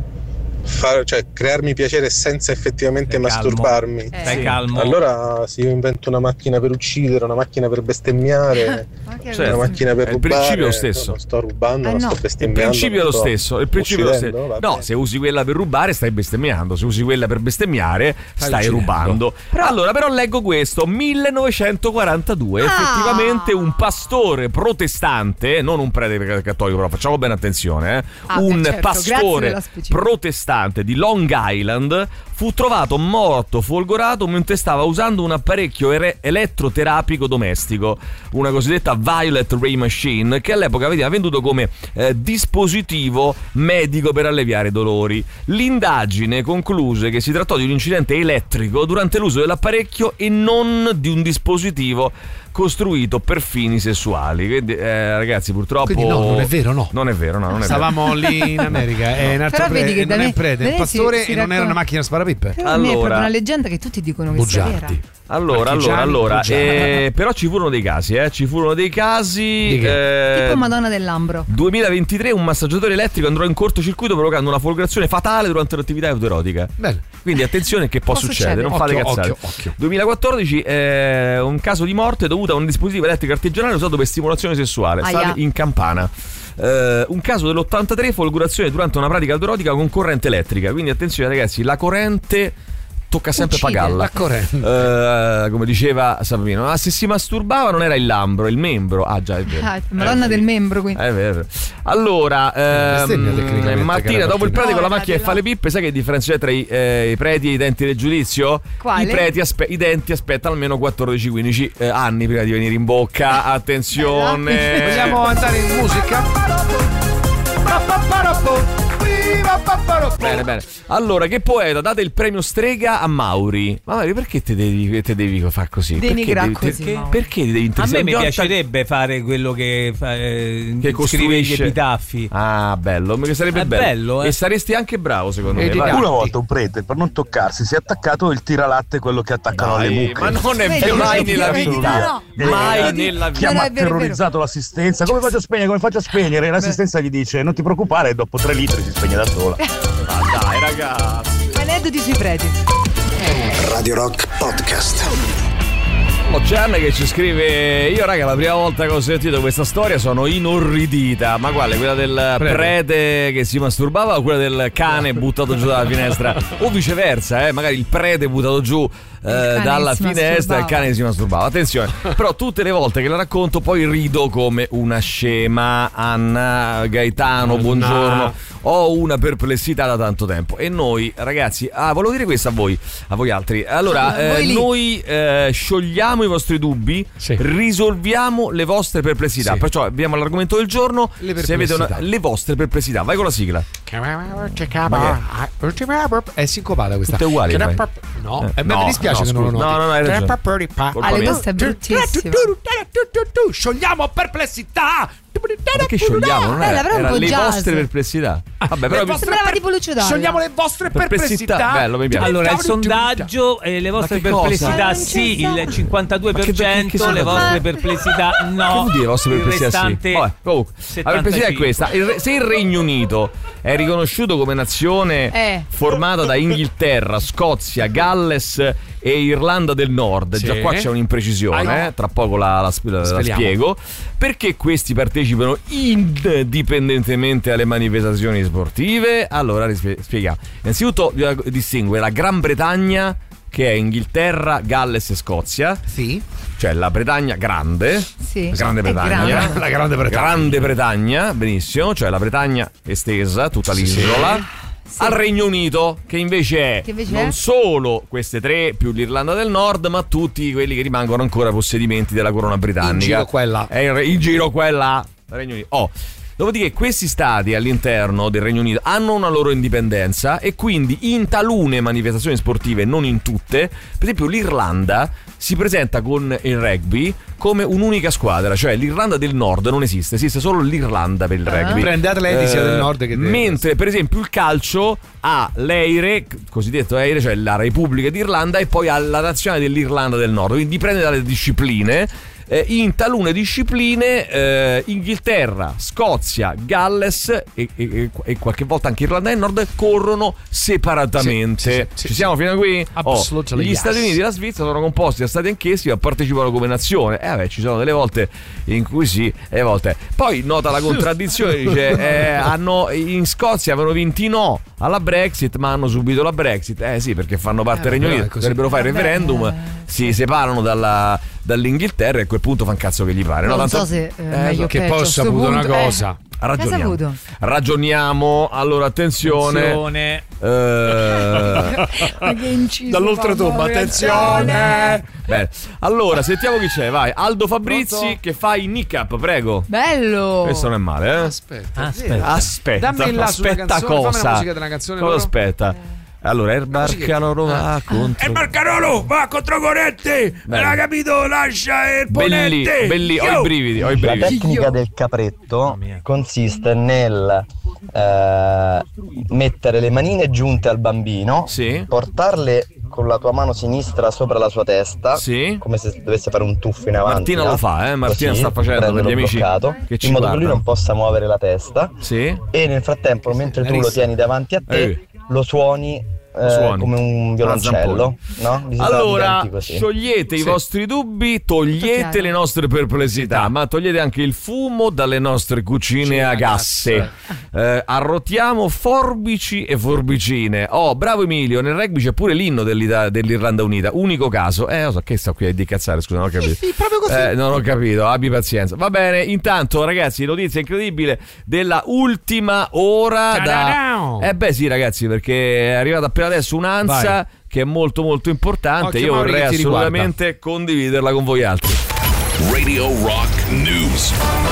far, cioè, crearmi piacere senza effettivamente Stai calmo. masturbarmi. Eh. Stai calmo. Allora se io invento una macchina per uccidere, una macchina per bestemmiare, Certo. una macchina per È il rubare, principio è lo stesso. non sto rubando, Eh, non no. sto Il bestemmiando. principio è lo non sto stesso. Il principio è lo uccidendo, stesso. vabbè. No, se usi quella per rubare stai bestemmiando. Se usi quella per bestemmiare stai, uccidendo. rubando. Allora, però leggo questo: millenovecentoquarantadue. Ah. Effettivamente un pastore protestante, non un prete cattolico, però facciamo bene attenzione, eh, Ah, un beh, certo, grazie pastore della specifica. protestante di Long Island fu trovato morto folgorato mentre stava usando un apparecchio ere- elettroterapico domestico, una cosiddetta Violet Ray Machine, che all'epoca veniva venduto come eh, dispositivo medico per alleviare i dolori. L'indagine concluse che si trattò di un incidente elettrico durante l'uso dell'apparecchio e non di un dispositivo costruito per fini sessuali. Quindi, eh, ragazzi, purtroppo Quindi no, non è vero, no. Non è vero, no, non è Stavamo vero. lì in America, è un altro Però vedi prete, che da non è me- il prete, da il me pastore si- si e non era racconta- una macchina sparapippe. Però a me è proprio Allora- una leggenda che tutti dicono questa Bugiardi. era. Allora, Partigiani, allora, allora, bugiardi. eh, però ci furono dei casi, eh, ci furono dei casi. Di che? eh, Tipo Madonna dell'Ambro. duemilaventitré un massaggiatore elettrico andrò in cortocircuito provocando una folgorazione fatale durante l'attività autoerotica. Bene. Quindi attenzione che può, Può succedere, succedere. non fate Occhio, cazzate. occhio, occhio. duemilaquattordici eh, un caso di morte dovuta a un dispositivo elettrico artigianale usato per stimolazione sessuale, Aia. sale in Campana. Eh, un caso dell'ottantatré, folgorazione durante una pratica autoerotica con corrente elettrica. Quindi attenzione ragazzi, la corrente tocca sempre Uccide. pagarla. La corrente. Eh, come diceva Savino, ma se si masturbava non era il lambro, il membro. Ah già, è vero. Ah, Madonna Eh, del membro, quindi. è vero. Allora, bestemmia ehm, tecnicamente, Martina, cara dopo il prete No, con la era macchina che della- fa le pippe, sai che differenza c'è tra i, eh, i preti e i denti del giudizio? Quale? I preti aspe- i denti aspettano almeno quattordici quindici eh, anni prima di venire in bocca. Attenzione. Vogliamo andare in musica? Bene, bene. Allora, che poeta, date il premio strega a Mauri. Ma Mauri, perché te devi, te devi fare così? Denigra perché devi, così, te- Mauri. perché ti devi A me interessare? mi Ogni volta- piacerebbe fare quello che, fa, eh, Che scrive gli costruisce. epitaffi. Ah, bello, che sarebbe È bello. bello, eh. E saresti anche bravo, secondo E me. di vai. gatti. Una volta un prete, per non toccarsi, si è attaccato il tiralatte, quello che attaccano alle Dai, mucche. ma non è Vedi, vero, mai vedi, nella vedi, vita. no, no. Mai Vedi, nella Chi vita. ha No, no, è vero, è vero. terrorizzato l'assistenza? Come faccio a spegnere? Come faccio a spegnere? L'assistenza gli dice: non ti preoccupare, e dopo tre litri si spegne da sola. Ma dai, ragazzi. Aneddoti sui preti. Radio Rock Podcast. Oh, c'è Anna che ci scrive: io raga, la prima volta che ho sentito questa storia sono inorridita. Ma quale? Quella del Prete. prete che si masturbava o quella del cane buttato giù dalla finestra? O viceversa, eh? Magari il prete buttato giù eh, cane dalla che si finestra e il masturbava. cane si masturbava. Attenzione, però tutte le volte che la racconto poi rido come una scema. Anna, Gaetano, Anna. buongiorno. Ho una perplessità da tanto tempo. E noi, ragazzi, ah, volevo dire questo a voi, a voi altri. Allora, eh, Voi lì. noi eh, sciogliamo i vostri dubbi, Sì. risolviamo le vostre perplessità. Sì. Perciò abbiamo l'argomento del giorno. Le Se avete una, perplessità. le vostre perplessità, vai con la sigla. È sincopata questa. Tutte uguali, fai. No, Eh, eh, beh, no, mi dispiace no, che non lo scusa. noti. No, no, no, hai ragione. Colpa Ale, mia. questa è bruttissima. Sciogliamo perplessità. Perché sciogliamo? Non Eh, era, l'avrei un era po' le jazz. vostre perplessità. Vabbè, però Le vostre Sembrava per- tipo Lucio Dalla. Sciogliamo le vostre Perplessità, perplessità. bello, mi piace. Allora, il sondaggio e le vostre che cosa? perplessità Ma non sì, c'è il cinquantadue per Ma che- che- che cento, sono le le vostre vostre? perplessità no. Che vuol dire le vostre il perplessità? Sì. restante Vabbè, comunque, la perplessità è questa: Il re- se il Regno Unito è riconosciuto come nazione Eh. formata da Inghilterra, Scozia, Galles e Irlanda del Nord, Sì. già qua c'è un'imprecisione, Ah, no. eh, tra poco la, la, sp- la Speriamo. spiego. Perché questi partecipano indipendentemente alle manifestazioni sportive? Allora rispe- spieghiamo. Innanzitutto bisogna distinguere la Gran Bretagna, che è Inghilterra, Galles e Scozia. Sì. Cioè la Bretagna grande, Sì. la Grande È Bretagna, grande. La Grande Bretagna. Grande Bretagna, benissimo, cioè la Bretagna estesa, tutta Sì, l'isola. Al Regno Unito, che invece è Che invece non è? solo queste tre più l'Irlanda del Nord, ma tutti quelli che rimangono ancora possedimenti della corona britannica. In giro qua e là. È in, in giro qua e là. Regno Unito. Oh. Dopodiché questi stati all'interno del Regno Unito hanno una loro indipendenza e quindi in talune manifestazioni sportive, non in tutte, per esempio l'Irlanda si presenta con il rugby come un'unica squadra, cioè l'Irlanda del Nord non esiste, esiste solo l'Irlanda per il rugby. Prende atleti sia del nord che del mentre per esempio il calcio ha l'Eire, cosiddetto Eire, cioè la Repubblica d'Irlanda, e poi ha la nazionale dell'Irlanda del Nord, quindi dipende dalle discipline. Eh, in talune discipline eh, Inghilterra, Scozia, Galles e, e, e qualche volta anche Irlanda del Nord corrono separatamente. Sì, sì, sì, ci siamo sì. fino a qui? Oh, gli yes. Stati Uniti e la Svizzera sono composti da stati anch'essi ma partecipano come nazione. Eh vabbè, ci sono delle volte in cui sì e volte. Poi nota la contraddizione, dice eh, hanno, in Scozia avevano vinto i no alla Brexit ma hanno subito la Brexit. Eh sì, perché fanno parte del eh, Regno Unito, dovrebbero fare il referendum, si separano dalla, dall'Inghilterra e a quel punto fa un cazzo che gli pare. Non no, so tanto, se eh, eh, meglio che peggio, poi ho saputo una punto, cosa. Eh. Ragioniamo. Ragioniamo. Allora, attenzione. Attenzione. Eh... Dall'oltretomba, attenzione. Bene. Allora, sentiamo chi c'è. Vai, Aldo Fabrizi. Pronto? Che fa i Nick-Up, prego. Bello. Questo non è male, eh? Aspetta. Aspetta. Aspetta. Dammi il là aspetta canzone, cosa? fammi la musica della canzone. Cosa loro. aspetta? Allora, il Barcarolo va contro. Il Barcarolo va controcorrente. L'ha capito? Lascia il ponente. Belli, belli, ho i brividi, ho i brividi. La tecnica del capretto consiste nel eh, mettere le manine giunte al bambino, sì. portarle con la tua mano sinistra sopra la sua testa, sì. come se dovesse fare un tuffo in avanti. Martina no? lo fa, eh? Martina Così, sta facendo per gli amici bloccato, che ci in modo guardano. che lui non possa muovere la testa. Sì. E nel frattempo, mentre tu lo tieni davanti a te, eh. lo suoni. Eh, Suoni. come un violoncello, no? Allora, sciogliete sì. i vostri dubbi, togliete le nostre perplessità, ma togliete anche il fumo dalle nostre cucine a gasse. Eh, arrotiamo forbici e forbicine. Oh, bravo Emilio, nel rugby c'è pure l'inno dell'Irlanda Unita, unico caso. Eh, lo so, che sto qui a dicazzare, scusa, non ho capito. Sì, sì, proprio così. Eh, non ho capito, abbi pazienza. Va bene, intanto ragazzi, notizia incredibile della ultima ora da... Eh beh sì ragazzi, perché è arrivata appena adesso un'ansia Vai. che è molto molto importante. Occhio, io Mauri, vorrei assolutamente riguarda. condividerla con voi altri. Radio Rock News.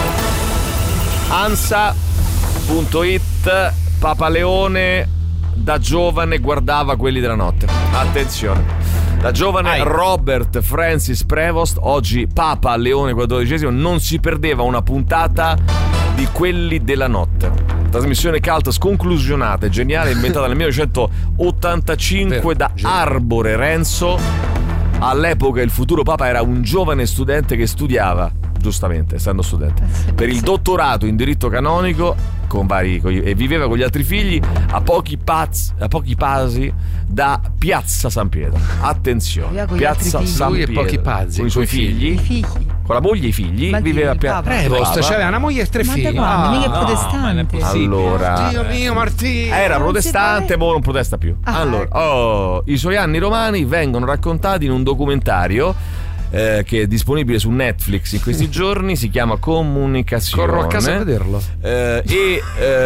Ansa punto it. Papa Leone da giovane guardava Quelli della notte. Attenzione, da giovane Ai. Robert Francis Prevost, oggi Papa Leone quattordicesimo, non si perdeva una puntata di Quelli della notte. Trasmissione cult sconclusionata e geniale, inventata nel millenovecentottantacinque Vero, da geniale. Arbore Renzo. All'epoca il futuro Papa era un giovane studente che studiava, giustamente, essendo studente, per il dottorato in diritto canonico con vari, con, e viveva con gli altri figli a pochi, paz, a pochi passi da Piazza San Pietro. Attenzione, Piazza San Lui Pietro. E pochi passi, con i suoi figli, I figli. Con la moglie e i figli. Ma viveva a Piazza Prevost, c'aveva una moglie e tre Ma figli. da quando? Ah, Mica è no, protestante. Allora, Dio mio, Martino. era protestante, ma non protesta più. Ah, allora, oh, i suoi anni romani vengono raccontati in un documentario eh, che è disponibile su Netflix in questi giorni. Si chiama Comunicazione. Corro a casa a vederlo. Eh, e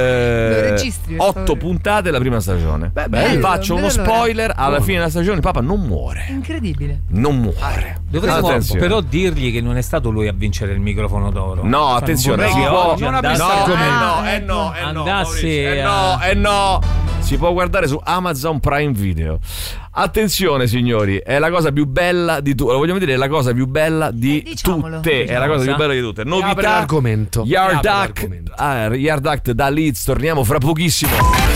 eh, registri, otto puntate la prima stagione. Beh, Vi faccio uno spoiler: alla Buono. fine della stagione il Papa non muore. Incredibile. Non muore. Dovremmo Attenzione. però dirgli che non è stato lui a vincere il microfono d'oro. No, Cioè, attenzione, non si vorrei può- che oggi non andasse- abbiamo- come- eh no, eh no, eh no, andassi Maurizio, eh a- no, eh no. Si può guardare su Amazon Prime Video. Attenzione signori, è la cosa più bella di tutte. Lo vogliamo dire, è la cosa più bella di diciamolo. tutte. È la cosa più bella di tutte. Apre Novità. l'argomento. Yard Apre Act, l'argomento. ah, Yard Act da Leeds. Torniamo fra pochissimo.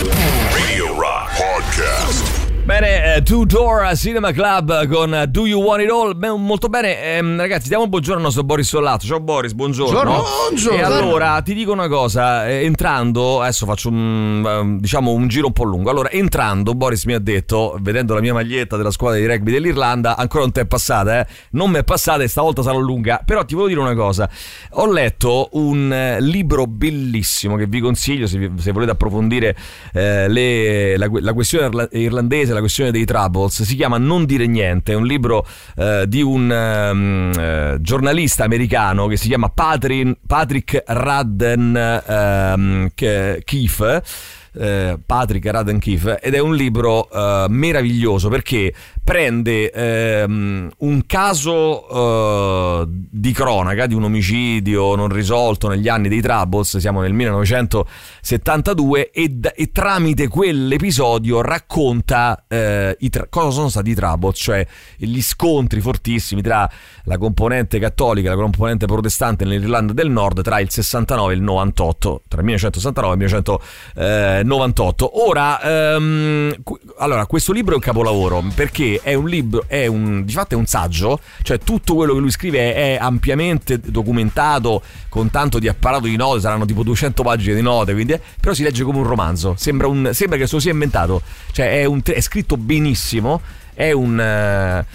Radio Rock Podcast. Bene, eh, Two Door Cinema Club con uh, Do You Want It All? Beh, molto bene, ehm, ragazzi, diamo un buongiorno al nostro Boris Sollato. Ciao Boris, buongiorno. Buongiorno. Buongiorno. E allora ti dico una cosa, eh, entrando, adesso faccio un, um, diciamo un giro un po' lungo. Allora, entrando, Boris mi ha detto, vedendo la mia maglietta della squadra di rugby dell'Irlanda, ancora non ti è passata, eh? Non mi è passata e stavolta sarà lunga. Però ti volevo dire una cosa, ho letto un eh, libro bellissimo che vi consiglio se, vi, se volete approfondire eh, le, la, la questione irla- irlandese, la questione dei Troubles. Si chiama Non dire niente, è un libro eh, di un um, eh, giornalista americano che si chiama Patrin, Patrick Radden um, Keefe. eh, Patrick Radden Keefe, ed è un libro eh, meraviglioso perché prende ehm, un caso eh, di cronaca di un omicidio non risolto negli anni dei Troubles, siamo nel millenovecentosettantadue, e, e tramite quell'episodio racconta eh, i tra- cosa sono stati i Troubles, cioè gli scontri fortissimi tra la componente cattolica e la componente protestante nell'Irlanda del Nord tra il sessantanove e il novantotto, tra il millenovecentosessantanove e il millenovecentonovantotto. Ora, ehm, allora, questo libro è un capolavoro perché è un libro, è un, di fatto è un saggio, cioè tutto quello che lui scrive è ampiamente documentato con tanto di apparato di note, saranno tipo duecento pagine di note, quindi è, però si legge come un romanzo, sembra, un, sembra che se lo sia inventato, cioè è, un, è scritto benissimo, è un... Eh,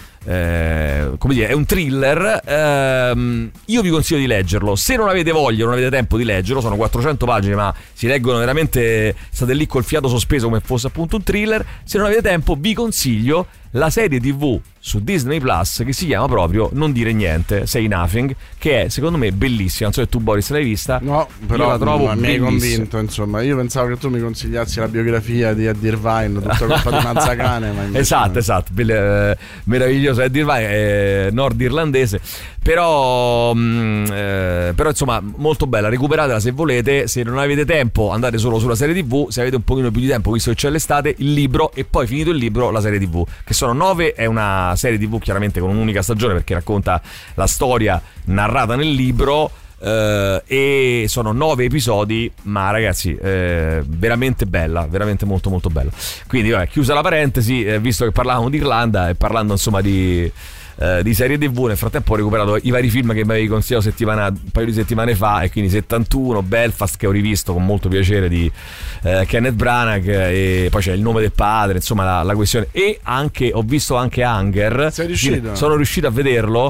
Eh, come dire, è un thriller. ehm, io vi consiglio di leggerlo se non avete voglia, non avete tempo di leggerlo, sono quattrocento pagine ma si leggono veramente, state lì col fiato sospeso come fosse appunto un thriller. Se non avete tempo vi consiglio la serie tv su Disney Plus che si chiama proprio Non dire niente, Say Nothing, che è secondo me bellissima. Non so se tu, Boris, l'hai vista. No, però io la trovo mi hai bellissima. Convinto, insomma. Io pensavo che tu mi consigliassi la biografia di Eddie Irvine, tutta colpa di Mazzacane, ma invece esatto, no. esatto, belle, eh, meraviglioso Eddie Irvine, è nord-irlandese, però, mh, eh, però insomma molto bella, recuperatela se volete. Se non avete tempo andate solo sulla serie tv, se avete un pochino più di tempo, visto che c'è l'estate, il libro, e poi finito il libro la serie tv, che sono nove. È una serie tv chiaramente con un'unica stagione perché racconta la storia narrata nel libro. Uh, e sono nove episodi, ma ragazzi eh, veramente bella, veramente molto molto bella. Quindi vabbè, chiusa la parentesi, eh, visto che parlavamo di Irlanda e parlando insomma di, eh, di serie tv, nel frattempo ho recuperato i vari film che mi avevi consigliato settimana, un paio di settimane fa, e quindi settantuno, Belfast, che ho rivisto con molto piacere, di eh, Kenneth Branagh, e poi c'è Il nome del padre, insomma la, la questione, e anche ho visto anche Hunger. Sei riuscito? Sono riuscito a vederlo.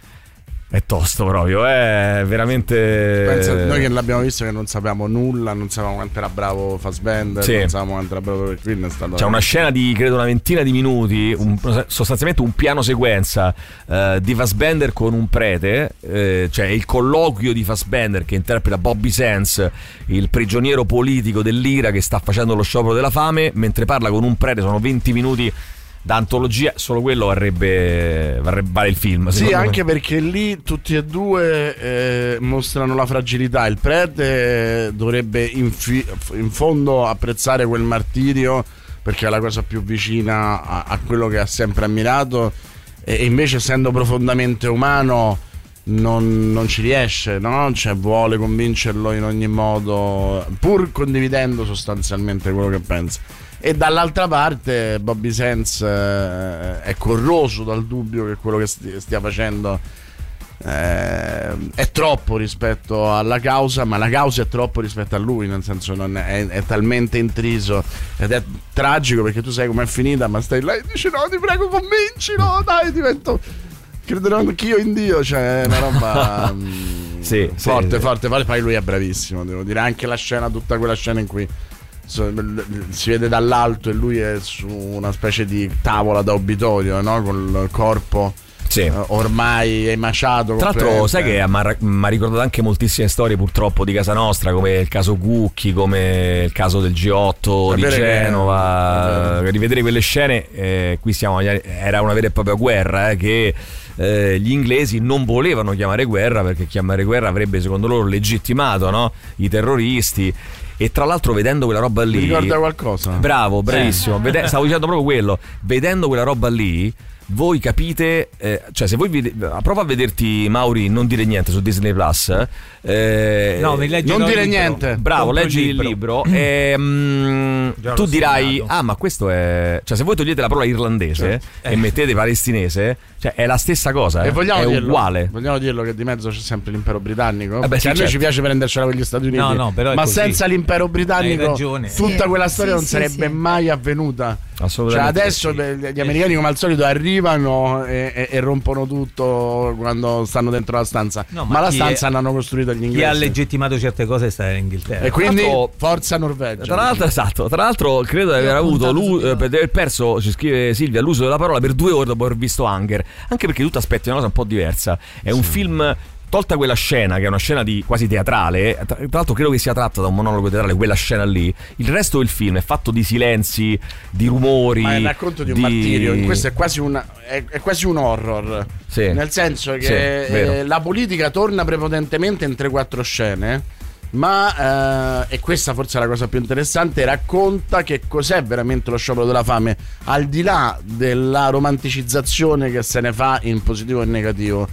È tosto proprio, è veramente. Pensa, noi che l'abbiamo visto che non sapevamo nulla, non sapevamo quanto era bravo Fassbender, sì. non sapevamo quanto era bravo Queen, è stato... C'è una scena di credo una ventina di minuti, un, sostanzialmente un piano sequenza uh, di Fassbender con un prete, eh, cioè il colloquio di Fassbender che interpreta Bobby Sands, il prigioniero politico dell'Ira che sta facendo lo sciopero della fame, mentre parla con un prete. Sono venti minuti d'antologia, solo quello varrebbe, varrebbe vale il film. Sì, anche me. perché lì tutti e due eh, mostrano la fragilità. Il prete dovrebbe in, fi- in fondo apprezzare quel martirio perché è la cosa più vicina a, a quello che ha sempre ammirato, e, e invece essendo profondamente umano non, non ci riesce, no? Cioè vuole convincerlo in ogni modo, pur condividendo sostanzialmente quello che pensa. E dall'altra parte Bobby Sands eh, è corroso dal dubbio che quello che stia facendo eh, è troppo rispetto alla causa, ma la causa è troppo rispetto a lui, nel senso non è, è talmente intriso, ed è tragico perché tu sai com'è finita, ma stai là e dici no, ti prego convinci, no dai, divento, crederò anch'io in Dio, cioè una roba sì, forte, sì, forte, forte. Poi lui è bravissimo, devo dire, anche la scena, tutta quella scena in cui si vede dall'alto e lui è su una specie di tavola da obitorio, no? Con il corpo sì. eh, ormai emaciato. Tra l'altro sai che mi ha ricordato anche moltissime storie purtroppo di casa nostra, come il caso Cucchi, come il caso del G otto di Genova. Che, rivedere quelle scene, eh, qui siamo, era una vera e propria guerra, eh, che eh, gli inglesi non volevano chiamare guerra perché chiamare guerra avrebbe secondo loro legittimato, no? I terroristi. E tra l'altro vedendo quella roba lì, mi ricorda qualcosa? Bravo, bravissimo, Vede- stavo dicendo proprio quello. Vedendo quella roba lì voi capite, eh, cioè se voi vi, prova a vederti, Mauri, Non dire niente su Disney Plus, eh, no, mi leggi non dire libro. niente, bravo, compro leggi il libro, il libro e, mm, tu dirai segnato. Ah, ma questo è, cioè se voi togliete la parola irlandese, certo, e eh. mettete palestinese, cioè è la stessa cosa, eh? E vogliamo è dirlo, uguale. Vogliamo dirlo che di mezzo c'è sempre l'impero britannico, eh beh, sì, a noi certo. ci piace prendercela con gli Stati Uniti, no, no, però ma così. Senza l'impero britannico tutta sì, quella storia sì, non sì, sarebbe sì. mai avvenuta. Cioè adesso sì. gli americani come al solito arrivano e, e, e rompono tutto quando stanno dentro la stanza, no, ma, ma la stanza è, l'hanno costruita gli inglesi. Chi ha legittimato certe cose sta in Inghilterra, e quindi tra forza Norvegia. Tra l'altro, esatto, tra l'altro credo di aver avuto l'u- per aver perso, ci scrive Silvia, l'uso della parola per due ore dopo aver visto Hunger, anche perché tu ti aspetti una cosa un po' diversa. È un sì. film tolta quella scena, che è una scena di quasi teatrale, tra l'altro credo che sia tratta da un monologo teatrale, quella scena lì, il resto del film è fatto di silenzi, di rumori. Ma è il racconto di un di... martirio, in questo è quasi un, è, è quasi un horror, sì. Nel senso che sì, eh, la politica torna prepotentemente in tre quattro scene, ma eh, e questa forse è la cosa più interessante, racconta che cos'è veramente lo sciopero della fame, al di là della romanticizzazione che se ne fa in positivo e negativo.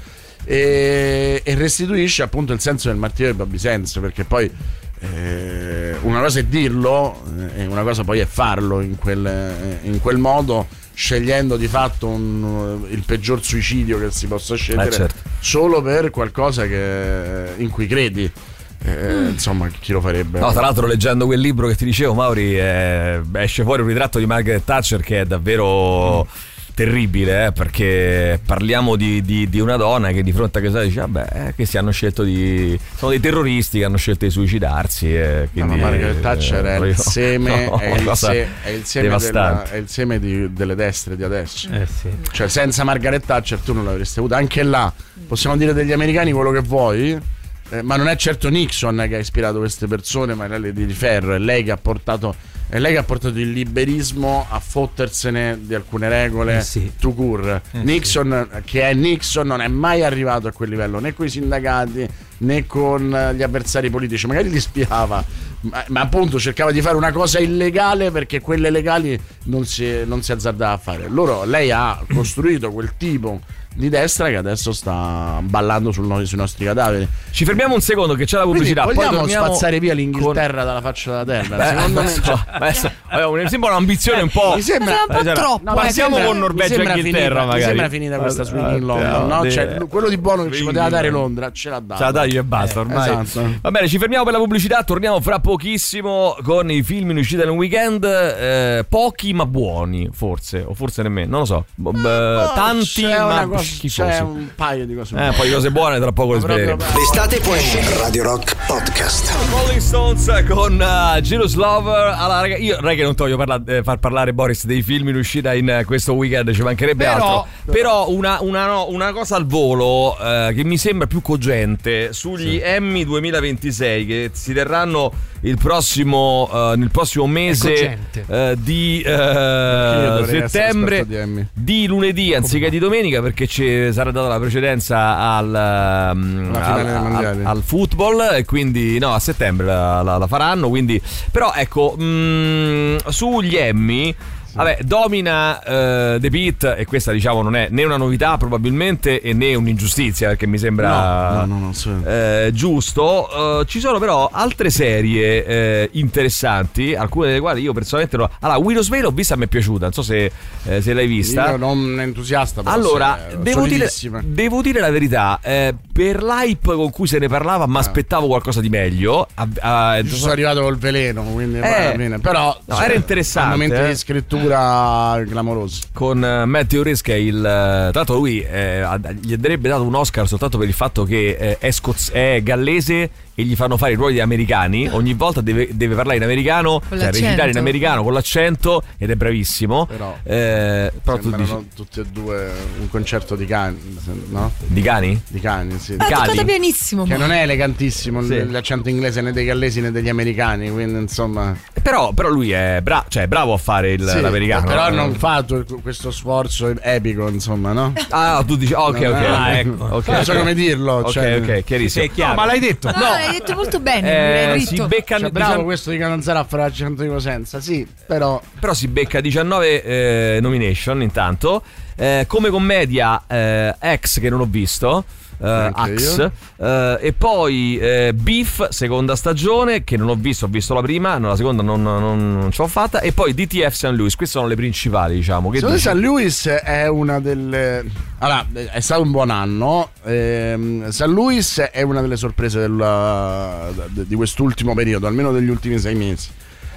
E, e restituisce appunto il senso del martirio di Bobby Sands, perché poi eh, una cosa è dirlo e eh, una cosa poi è farlo in quel, eh, in quel modo, scegliendo di fatto un, il peggior suicidio che si possa scegliere, eh, certo. solo per qualcosa che, in cui credi. Eh, mm. Insomma, chi lo farebbe? No, tra l'altro, leggendo quel libro che ti dicevo, Mauri, eh, esce fuori un ritratto di Margaret Thatcher che è davvero mm. terribile, eh, perché parliamo di, di, di una donna che di fronte a questa dice vabbè, eh, questi hanno scelto di sono dei terroristi che hanno scelto di suicidarsi, eh, quindi, no, no, Margaret Thatcher eh, è, il seme, no, è, il se, è il seme della, è il seme di, delle destre di adesso, eh, sì. Cioè senza Margaret Thatcher tu non l'avresti avuta. Anche là possiamo dire degli americani quello che vuoi, eh, ma non è certo Nixon che ha ispirato queste persone, ma è lei di ferro, è lei che ha portato È lei che ha portato il liberismo a fottersene di alcune regole, eh sì. tout court. Eh Nixon, sì. che è Nixon, non è mai arrivato a quel livello, né con i sindacati né con gli avversari politici. Magari li spiava, ma, ma appunto cercava di fare una cosa illegale perché quelle legali non si, non si azzardava a fare. Loro, lei ha costruito quel tipo di destra che adesso sta ballando sul no- sui nostri cadaveri. Ci fermiamo un secondo che c'è la pubblicità. Quindi vogliamo poi torniamo spazzare via l'Inghilterra con... dalla faccia della terra. Beh, secondo me so, adesso, mi sembra un'ambizione un po'. Mi sembra un po' troppo. No, passiamo con Norvegia e Inghilterra, magari. Mi sembra finita questa swing in London, no? Cioè, quello di buono che ci poteva dare Londra ce l'ha dato. Ce l'ha dato e basta ormai. Eh, esatto. Va bene, ci fermiamo per la pubblicità. Torniamo fra pochissimo con i film in uscita nel weekend. Eh, pochi ma buoni, forse, o forse nemmeno, non lo so. No, eh, tanti ma cosa, schifosi. C'è un paio di cose buone. Eh, un paio di cose buone, tra poco le sveleremo. L'estate può essere Radio Rock Podcast. Rolling Stones con uh, Jealous Lover. Allora, raga, io raga, non ti voglio parla- eh, far parlare, Boris, dei film in uscita in uh, questo weekend, ci mancherebbe però, altro. Però una, una, no, una cosa al volo uh, che mi sembra più cogente sugli sì. Emmy duemilaventisei che si terranno il prossimo uh, nel prossimo mese uh, di uh, settembre, di, di lunedì anziché di domenica, perché ci sarà data la precedenza al, um, al, al, al football, e quindi no, a settembre la, la, la faranno, quindi però ecco mh, sugli Emmy vabbè, domina uh, The Pitt, e questa diciamo non è né una novità probabilmente e né un'ingiustizia, perché mi sembra no, no, no, no, sì. uh, giusto. Uh, ci sono però altre serie uh, interessanti, alcune delle quali io personalmente no. Allora, Widow's Veil l'ho vista, mi è piaciuta, non so se, uh, se l'hai vista. Io non entusiasta, però allora devo dire, devo dire la verità, eh, per l'hype con cui se ne parlava mi aspettavo qualcosa di meglio. Uh, uh, Io sono arrivato col veleno, quindi eh, bene. Però no, era interessante, momenti eh. di scrittura clamorosi con uh, Matthew Rhys, che è il tra l'altro lui eh, gli andrebbe dato un Oscar soltanto per il fatto che eh, è, scoz- è gallese e gli fanno fare i ruoli di americani, ogni volta deve, deve parlare in americano, cioè recitare in americano con l'accento, ed è bravissimo. Però, eh, però tu dici tutti e due un concerto di cani, no? Di cani? Di cani, sì. L'ha toccata pianissimo. Che non è elegantissimo, sì. L'accento inglese né dei gallesi né degli americani, quindi insomma. Però, però lui è bravo, cioè è bravo a fare il, sì, l'americano. Però non fa questo sforzo epico, insomma, no? Ah, tu dici, ok, ok, ah, ecco, ok. Non so come dirlo. Ok, cioè, ok, chiarissimo. No, ma l'hai detto? No, no. l'hai detto molto bene. Eh, si becca cioè, bravo diciamo, questo di Cananzara a fare l'accento di Cosenza, sì, però però si becca diciannove eh, nomination intanto. Eh, come commedia eh, X, che non ho visto, Uh, Axe, uh, e poi uh, Beef seconda stagione, che non ho visto, ho visto la prima, no, la seconda non, non, non ce l'ho fatta, e poi D T F Saint Louis. Queste sono le principali, diciamo. Che secondo me Saint Louis è una delle, allora, è stato un buon anno. ehm, Saint Louis è una delle sorprese del, di quest'ultimo periodo, almeno degli ultimi sei mesi.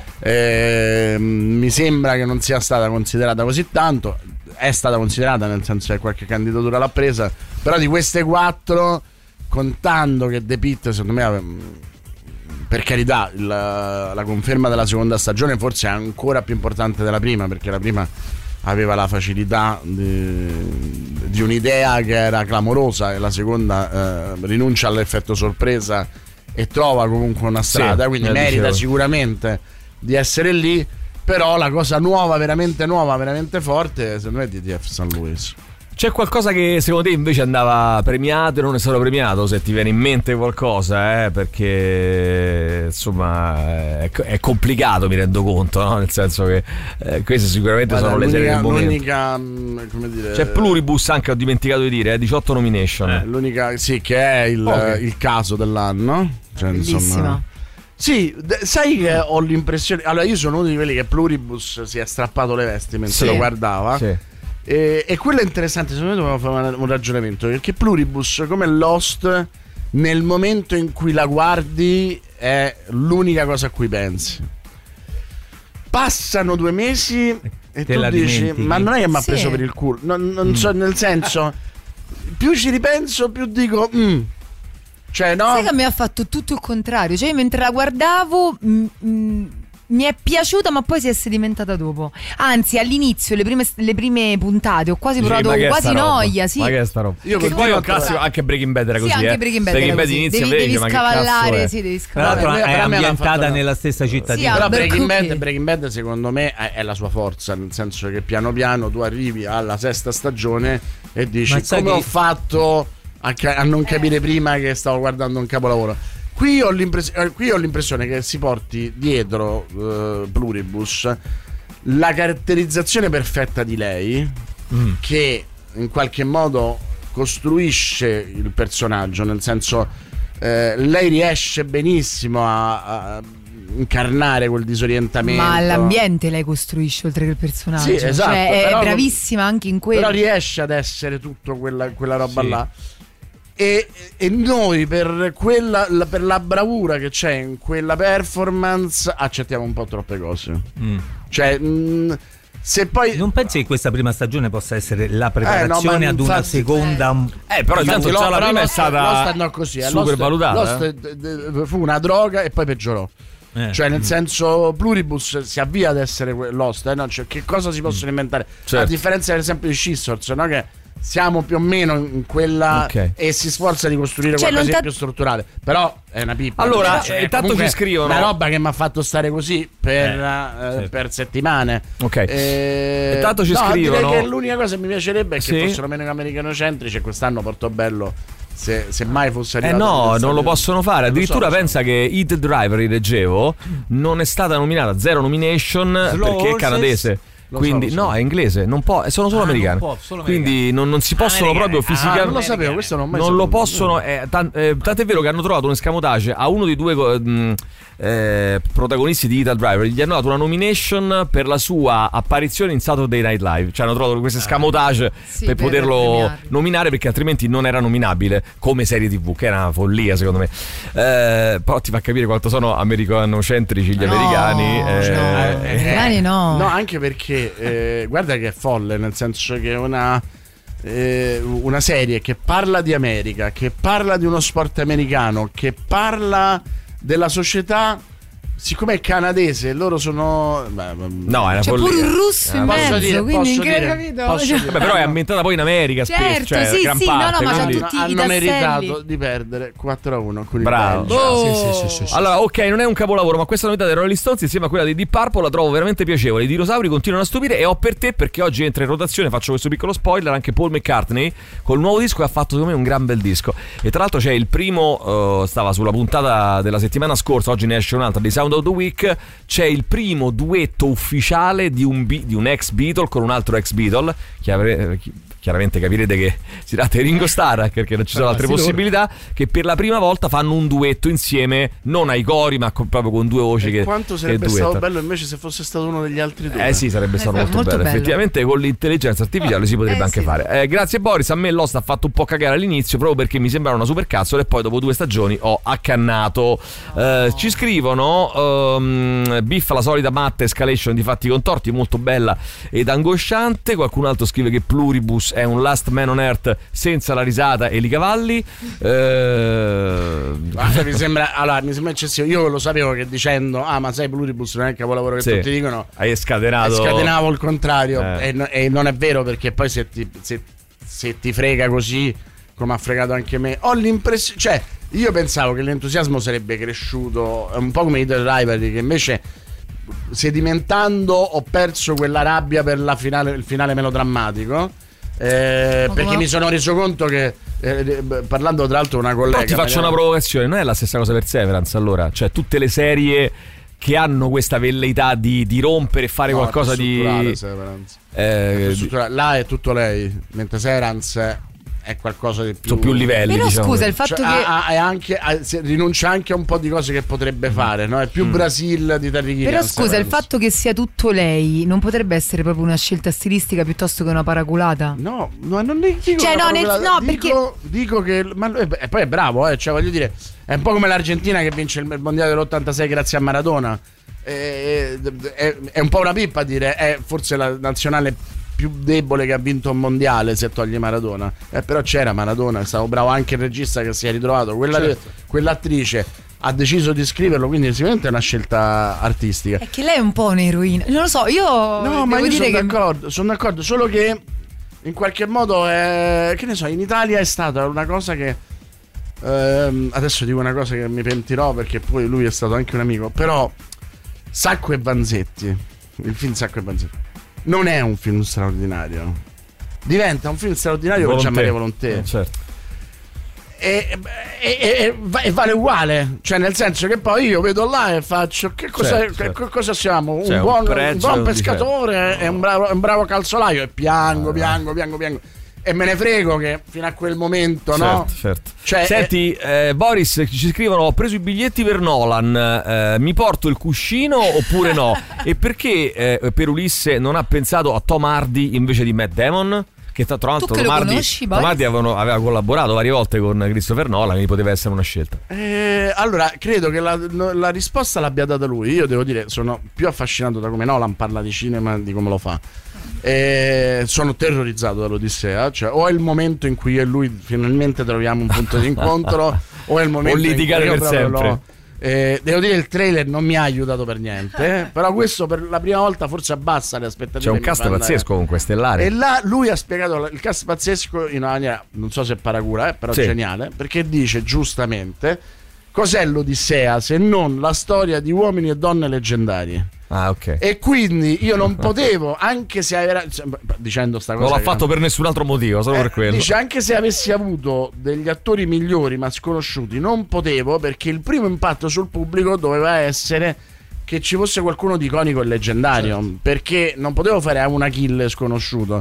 ehm, mi sembra che non sia stata considerata così tanto. È stata considerata, nel senso che qualche candidatura l'ha presa, però di queste quattro, contando che The Pitt, secondo me, per carità, la, la conferma della seconda stagione forse è ancora più importante della prima, perché la prima aveva la facilità di, di un'idea che era clamorosa, e la seconda eh, rinuncia all'effetto sorpresa e trova comunque una strada, sì, quindi merita dicevo. sicuramente di essere lì. Però la cosa nuova, veramente nuova, veramente forte, secondo me è D T F San Luis. C'è qualcosa che secondo te invece andava premiato e non è stato premiato, se ti viene in mente qualcosa, eh? Perché insomma è, è complicato, mi rendo conto, no? Nel senso che eh, queste sicuramente Guarda, sono le serie del momento. L'unica, come dire, c'è Pluribus anche, ho dimenticato di dire, eh, diciotto nomination. Eh, l'unica, sì, che è il, okay. il caso dell'anno. Cioè, bellissima. Insomma, sì, d- sai che ho l'impressione. Allora, io sono uno di quelli che Pluribus si è strappato le vesti mentre sì. lo guardava. Sì. E, e quello è interessante, secondo me dobbiamo fare un ragionamento, perché Pluribus, come Lost, nel momento in cui la guardi è l'unica cosa a cui pensi. Passano due mesi e Te tu la dici dimentichi. ma non è che mi ha Sì. preso per il culo, non, non so, nel senso, più ci ripenso più dico mm. Cioè no, Sai che mi ha fatto tutto il contrario. Cioè, io mentre la guardavo mh, mh, mi è piaciuta, ma poi si è sedimentata dopo. Anzi, all'inizio, le prime, le prime puntate, ho quasi Dici, provato ma che è quasi sta roba? noia. Sì. Ma che è sta roba? Io che continuo poi è a un classico, anche Breaking Bad era Sì, così. anche eh. Breaking Bad Breaking era Bad così. inizia Devi, vedi, devi ma che cazzo scavallare, è? sì, devi Tra l'altro scavallare. Per me- è per me l'ha ambientata fatto- nella stessa cittadina. Sì, Però Breaking Albuquerque. Bad, Breaking Bad secondo me è, è la sua forza, nel senso che piano piano tu arrivi alla sesta stagione e dici Ma sai come che- ho fatto a, ca- a non capire prima che stavo guardando un capolavoro. Qui ho, l'impress- qui ho l'impressione che si porti dietro uh, Pluribus la caratterizzazione perfetta di lei, mm. che in qualche modo costruisce il personaggio, nel senso eh, lei riesce benissimo a, a incarnare quel disorientamento. Ma l'ambiente lei costruisce oltre che il personaggio. Sì, esatto, Cioè, è però- bravissima anche in quello. Però riesce ad essere tutto quella, quella roba Sì. là. E, e noi per quella la, per la bravura che c'è in quella performance accettiamo un po' troppe cose. Mm. Cioè mh, se poi Non pensi che questa prima stagione possa essere la preparazione Eh, no, ma ad una infatti- seconda? Eh, però intanto già la prima è stata Lost andò così, eh. super Lost- valutata. Lost, eh. d- d- fu una droga e poi peggiorò. Eh. Cioè nel senso Pluribus si avvia ad essere que- Lost, eh, no? Cioè, che cosa si possono inventare? Certo. A differenza per esempio di Scissors, no? Che siamo più o meno in quella Ok. e si sforza di costruire Cioè, qualcosa non di t'ha- più strutturale. Però è una pippa. Allora, Cioè, eh, intanto comunque ci scrivono- una roba che mi ha fatto stare così per, Eh, eh, sì. per settimane. Ok. Eh, Intanto ci no, scrivono- direi che l'unica cosa che mi piacerebbe è che Sì. fossero meno americanocentrici, e quest'anno Portobello se, se mai fosse Eh arrivato no, nel non lo stadio- possono fare. Non lo so, Addirittura lo so. pensa che Heat Driver, leggevo, non è stata nominata, zero nomination Slow perché è Horses? canadese. Lo Quindi so, lo so. no, è inglese, non può, sono solo Ah, non americane. può, solo Quindi non, non si possono Americane. proprio Ah, fisicamente. non lo sapevo, questo non ho mai Non lo saputo. possono, eh, tan- eh, tant'è vero che hanno trovato un escamotage a uno dei due co- mh, eh, protagonisti di Heat Driver. Gli hanno dato una nomination per la sua apparizione in Saturday Night Live. Cioè hanno trovato questo escamotage Sì, per per poterlo premiarli. nominare, perché altrimenti non era nominabile come serie tivù, che era una follia secondo me. Eh, però ti fa capire quanto sono americanocentrici gli No, americani. eh, no, eh, gli americani no. No, anche perché eh, guarda che è folle, nel senso che una eh, una serie che parla di America, che parla di uno sport americano, che parla della società, siccome è canadese, loro sono beh, No, è una C'è follia. pure un russo in Eh, posso mezzo, dire, quindi posso che dire, capito? posso Cioè- dire. Vabbè, però è ambientata poi in America spesso, Certo, cioè, sì, gran sì, no, no, parte, ma c'ha quindi- tutti i hanno tasselli. meritato di perdere quattro a uno con il Bravo. Belgio. Oh. Sì, sì, sì, sì, sì. Allora, ok, non è un capolavoro, ma questa novità dei Rolling Stones insieme a quella di Deep Purple la trovo veramente piacevole. I dinosauri continuano a stupire, e ho per te, perché oggi entra in rotazione, faccio questo piccolo spoiler, anche Paul McCartney col nuovo disco, che ha fatto secondo me un gran bel disco. E tra l'altro c'è il primo, eh, stava sulla puntata della settimana scorsa, oggi ne esce un'altra di Sound of the Week, c'è il primo duetto ufficiale di un, bi- di un ex Beatle con un altro ex Beatle. Chiare- chi- chiaramente capirete che si tratta di Ringo Starr, perché non ci sono Ah, altre sì, loro. possibilità, che per la prima volta fanno un duetto insieme, non ai cori, ma con- proprio con due voci E che, quanto che sarebbe stato duettano. bello invece se fosse stato uno degli altri due. Eh sì, sarebbe stato Eh, molto, molto bello. bello. Effettivamente con l'intelligenza artificiale si potrebbe Eh, anche sì. fare. Eh, grazie Boris, a me Lost ha fatto un po' cagare all'inizio, proprio perché mi sembrava una supercazzola, e poi dopo due stagioni ho accannato. Eh, ci scrivono um, biffa la solita matta escalation di fatti contorti, molto bella ed angosciante. Qualcun altro scrive che Pluribus è un Last Man on Earth senza la risata e i cavalli. eh... Guarda, mi sembra, allora, mi sembra eccessivo. Io lo sapevo che dicendo ah ma sai Pluribus non è il capolavoro che Sì. tutti dicono, hai scatenato, scatenavo il contrario. Eh. e, no- e non è vero, perché poi se ti, se, se ti frega così come ha fregato anche me, ho l'impressione, cioè io pensavo che l'entusiasmo sarebbe cresciuto un po' come Hidden Rivalry, che invece sedimentando ho perso quella rabbia per la finale, il finale melodrammatico, eh, Ma perché come- mi sono reso conto che eh, parlando tra l'altro con una collega, Però ti faccio Mariana- una provocazione, non è la stessa cosa per Severance allora? Cioè tutte le serie che hanno questa velleità di, di rompere e fare No, qualcosa è più strutturale, di Severance. eh, È più di- strutturale. Là è tutto lei, mentre Severance è qualcosa di più, Su più livelli, Però diciamo. scusa, il fatto Cioè, che ha- ha- è anche, ha- se- rinuncia anche a un po' di cose che potrebbe fare, no? È più Mm. Brasil di Terry Gilliam. Però scusa, il Severance. fatto che sia tutto lei non potrebbe essere proprio una scelta stilistica piuttosto che una paraculata? No, no, non ne dico Cioè, una no, nel- parola- no, dico, dico che ma lui- e poi è bravo, eh, cioè voglio dire, è un po' come l'Argentina che vince il mondiale dell'ottantasei grazie a Maradona. È, è- è un po' una pippa dire è forse la nazionale più debole che ha vinto un mondiale se togli Maradona, eh, però c'era Maradona, è stato bravo anche il regista che si è ritrovato, quella, Certo. quell'attrice ha deciso di scriverlo, quindi sicuramente è una scelta artistica. È che lei è un po' un'eroina. Non lo so, io No, devo ma io dire sono che d'accordo, sono d'accordo, solo che in qualche modo è, che ne so, in Italia è stata una cosa che ehm, adesso dico una cosa che mi pentirò perché poi lui è stato anche un amico, però Sacco e Vanzetti, il film Sacco e Vanzetti non è un film straordinario, diventa un film straordinario con Gianmaria Volonté. Eh, certo. E, e- e- e- e vale uguale, cioè nel senso che poi io vedo là e faccio che cosa, Certo, che- certo. che cosa siamo? Un, Cioè, un buon, un pregio buon di pescatore e un bravo, un bravo calzolaio e piango, piango, piango, piango e me ne frego che fino a quel momento, no? Certo, certo. Cioè, Senti, eh, Boris, ci scrivono: ho preso i biglietti per Nolan, eh, mi porto il cuscino oppure no? E perché eh, per Ulisse non ha pensato a Tom Hardy invece di Matt Damon? Che tra tra l'altro che Tom lo Hardy, conosci, Tom Boris? Hardy avevano- aveva collaborato varie volte con Christopher Nolan, quindi poteva essere una scelta. Eh, allora, credo che la, no, la risposta l'abbia data lui. Io devo dire, sono più affascinato da come Nolan parla di cinema, di come lo fa. Eh, sono terrorizzato dall'Odissea. Cioè, o è il momento in cui io e lui finalmente troviamo un punto di incontro, o è il momento O litigare in cui io per proprio sempre. lo- eh, devo dire, il trailer non mi ha aiutato per niente. eh, Però questo per la prima volta forse abbassa le aspettative. C'è un mi fa cast andare- pazzesco comunque, stellare. E là lui ha spiegato il cast pazzesco in una maniera, non so se paracura, eh, però Sì. geniale, perché dice giustamente cos'è l'Odissea se non la storia di uomini e donne leggendari. Ah, ok. E quindi io non potevo, anche se era, dicendo sta cosa Non l'ha che fatto non- per nessun altro motivo, solo eh, per quello. dice anche se avessi avuto degli attori migliori ma sconosciuti non potevo, perché il primo impatto sul pubblico doveva essere che ci fosse qualcuno di iconico e leggendario, Certo. perché non potevo fare a una kill sconosciuto.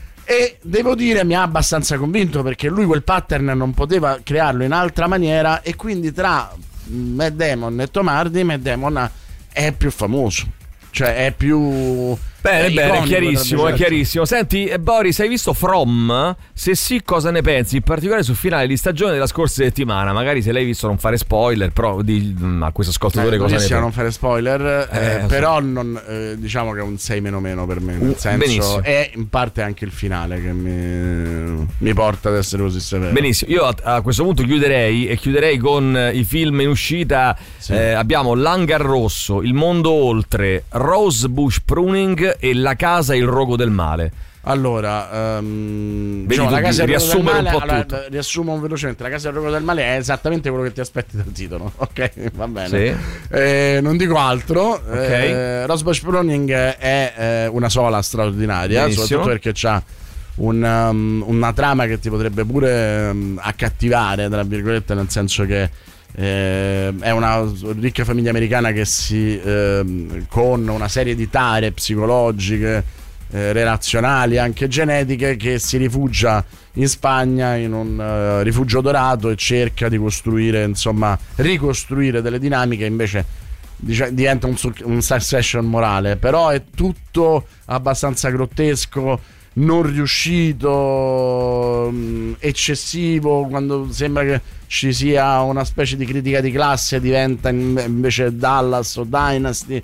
E devo dire mi ha abbastanza convinto, perché lui quel pattern non poteva crearlo in altra maniera, e quindi tra Matt Damon e Tom Hardy Matt Damon è più famoso, cioè è più Bene, bene, è iconico, chiarissimo, potrebbe è chiarissimo. Senti, eh, Boris, hai visto From? Se sì, cosa ne pensi? In particolare sul finale di stagione della scorsa settimana. Magari se l'hai visto non fare spoiler, però di, mm, a questo ascoltatore Eh, cosa ne non pensi? non fare spoiler, eh, Eh, però non, eh, diciamo che è un sei meno meno per me, nel Uh, senso benissimo. è in parte anche il finale che mi, mi porta ad essere così severo. Benissimo, io a, a questo punto chiuderei e chiuderei con eh, i film in uscita. Eh, abbiamo L'Hangar Rosso, Il Mondo Oltre, Rosebush Pruning e La Casa e il Rogo del Male. Allora, um, Vedi diciamo, tu la casa di del Rogo del riassumere un male, po' allora, tutto. riassumo velocemente. La casa del Rogo del Male è esattamente quello che ti aspetti dal titolo. Ok, va bene. Sì. Eh, non dico altro. Ok. Eh, Rosebush Pruning è eh, una sola straordinaria, Benissimo. soprattutto perché c'ha un, um, una trama che ti potrebbe pure um, accattivare, tra virgolette, nel senso che eh, è una ricca famiglia americana che si ehm, con una serie di tare psicologiche, eh, relazionali, anche genetiche, che si rifugia in Spagna in un eh, rifugio dorato e cerca di costruire, insomma, ricostruire delle dinamiche. Invece dice, diventa un, su- un succession morale, però è tutto abbastanza grottesco. non riuscito, mh, eccessivo, quando sembra che ci sia una specie di critica di classe diventa invece Dallas o Dynasty.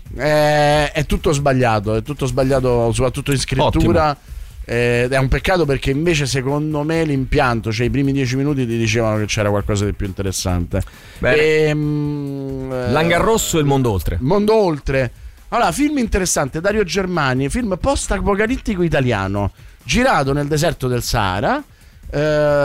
È, è tutto sbagliato, è tutto sbagliato soprattutto in scrittura. Ed è un peccato, perché invece secondo me l'impianto, cioè i primi dieci minuti ti dicevano che c'era qualcosa di più interessante. E, mh, Langarrosso e Il mondo oltre. Mondo oltre. Allora, film interessante, Dario Germani, film post-apocalittico italiano, girato nel deserto del Sahara. Eh,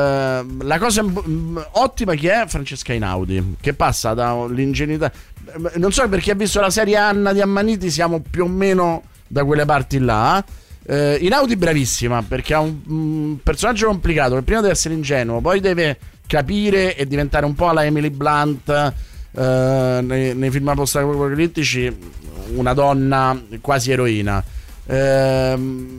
la cosa mh, ottima che è Francesca Einaudi, che passa dall'ingenuità. Non so, per chi ha visto la serie Anna di Ammaniti, siamo più o meno da quelle parti là. Eh, Einaudi bravissima, perché ha un, un personaggio complicato che prima deve essere ingenuo, poi deve capire e diventare un po' alla Emily Blunt, eh, nei, nei film post-apocalittici, una donna quasi eroina. Eh,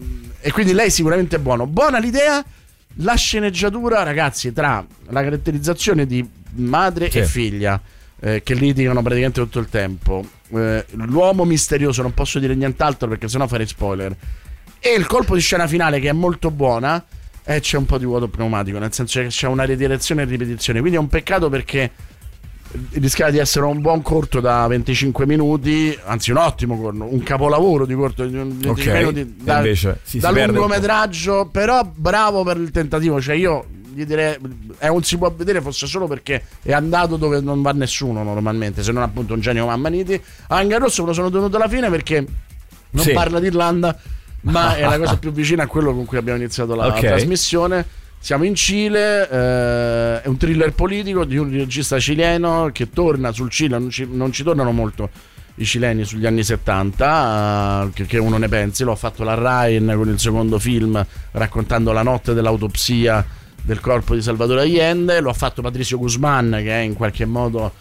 e quindi lei sicuramente è buono. Buona l'idea. La sceneggiatura, ragazzi, tra la caratterizzazione di madre sì. e figlia, eh, che litigano praticamente tutto il tempo, eh, l'uomo misterioso, non posso dire nient'altro perché sennò farei spoiler, e il colpo di scena finale che è molto buona, e eh, c'è un po' di vuoto pneumatico, nel senso che c'è una redirezione e ripetizione, quindi è un peccato, perché rischiava di essere un buon corto da venticinque minuti, anzi un ottimo corto, un capolavoro di corto di venticinque okay. minuti da, invece, sì, da lungometraggio, però bravo per il tentativo, cioè io gli direi è un si può vedere fosse solo perché è andato dove non va nessuno normalmente, se non appunto un genio come Ammaniti. A Langarrosso me lo sono tenuto alla fine perché non sì. parla di Irlanda, ma è la cosa più vicina a quello con cui abbiamo iniziato la okay. trasmissione. Siamo in Cile, eh, è un thriller politico di un regista cileno che torna sul Cile, non ci, non ci tornano molto i cileni sugli anni settanta, eh, che, che uno ne pensi. Lo ha fatto la Ryan con il secondo film raccontando la notte dell'autopsia del corpo di Salvador Allende, lo ha fatto Patricio Guzmán, che è in qualche modo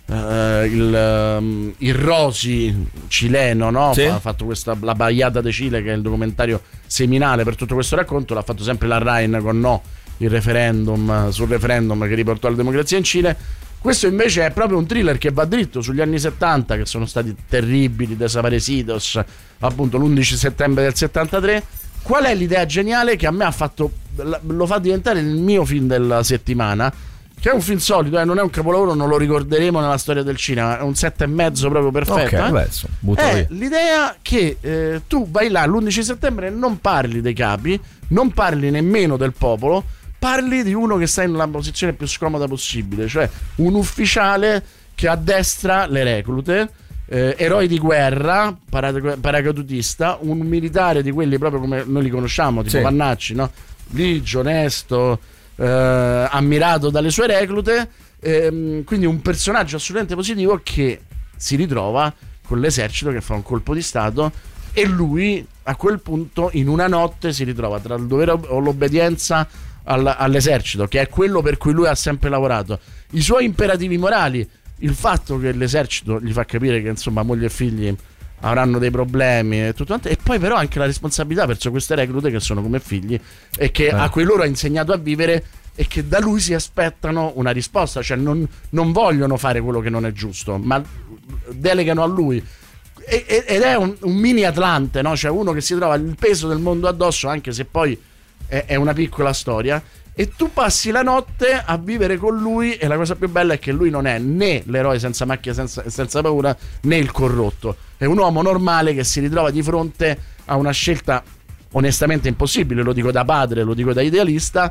eh, il, um, il Rosy cileno, no? Sì. Ha fatto questa La Baiata de Chile, che è il documentario seminale per tutto questo racconto. L'ha fatto sempre la Ryan con No, il referendum sul referendum che riportò la democrazia in Cile. Questo invece è proprio un thriller che va dritto sugli anni settanta, che sono stati terribili, Desaparecidos, appunto l'undici settembre del settantatré. Qual è l'idea geniale che a me ha fatto, lo fa diventare il mio film della settimana, che è un film solido, eh, non è un capolavoro, non lo ricorderemo nella storia del cinema, è un sette e mezzo proprio perfetto. Ok, eh. beh, so, È l'idea che eh, tu vai là l'undici settembre e non parli dei capi, non parli nemmeno del popolo, parli di uno che sta nella posizione più scomoda possibile, cioè un ufficiale che addestra le reclute, eh, eroi di guerra, para- paracadutista, un militare di quelli proprio come noi li conosciamo, tipo sì. Vannacci, no? Ligio, onesto, eh, ammirato dalle sue reclute, ehm, quindi un personaggio assolutamente positivo che si ritrova con l'esercito che fa un colpo di stato, e lui a quel punto in una notte si ritrova tra il dovere o l'obbedienza all- all'esercito, che è quello per cui lui ha sempre lavorato, i suoi imperativi morali, il fatto che l'esercito gli fa capire che insomma moglie e figli avranno dei problemi e tutto quanto, e poi però anche la responsabilità verso queste reclute che sono come figli e che eh. a cui loro ha insegnato a vivere, e che da lui si aspettano una risposta, cioè non, non vogliono fare quello che non è giusto, ma delegano a lui. E, ed è un, un mini Atlante, no? Cioè uno che si trova il peso del mondo addosso, anche se poi è, è una piccola storia, e tu passi la notte a vivere con lui, e la cosa più bella è che lui non è né l'eroe senza macchia e senza, senza paura, né il corrotto, è un uomo normale che si ritrova di fronte a una scelta onestamente impossibile, lo dico da padre, lo dico da idealista,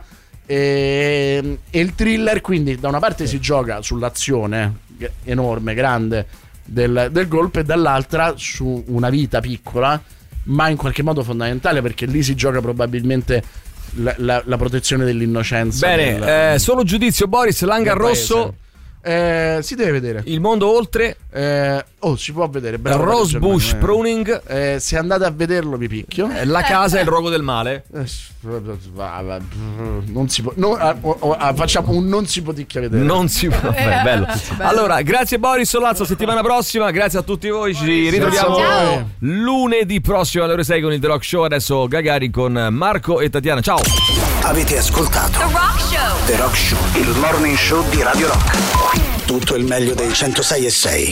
e, e il thriller quindi da una parte si gioca sull'azione enorme, grande del, del golpe, e dall'altra su una vita piccola ma in qualche modo fondamentale, perché lì si gioca probabilmente La, la, la protezione dell'innocenza. Bene, del, eh, solo giudizio. Boris, Langarrosso, eh, si deve vedere. Il mondo oltre, eh, oh, si può vedere. Bravo, Rosebush Pruning, eh, se andate a vederlo vi picchio. eh, La casa e il rogo del male, eh, non si può, no, ah, oh, ah, facciamo un non si poticchia vedere. Non si può. Beh, bello. Allora, grazie Boris Solazzo, settimana prossima. Grazie a tutti voi. Ci ritroviamo Ciao. lunedì prossimo alle ore sei con il The Rock Show. Adesso Gagari con Marco e Tatiana. Ciao. Avete ascoltato The Rock Show. The Rock Show, il morning show di Radio Rock. Tutto il meglio dei centosei e sei.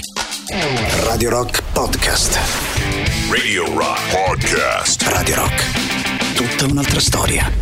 Radio Rock Podcast. Radio Rock Podcast. Radio Rock. tutta un'altra storia.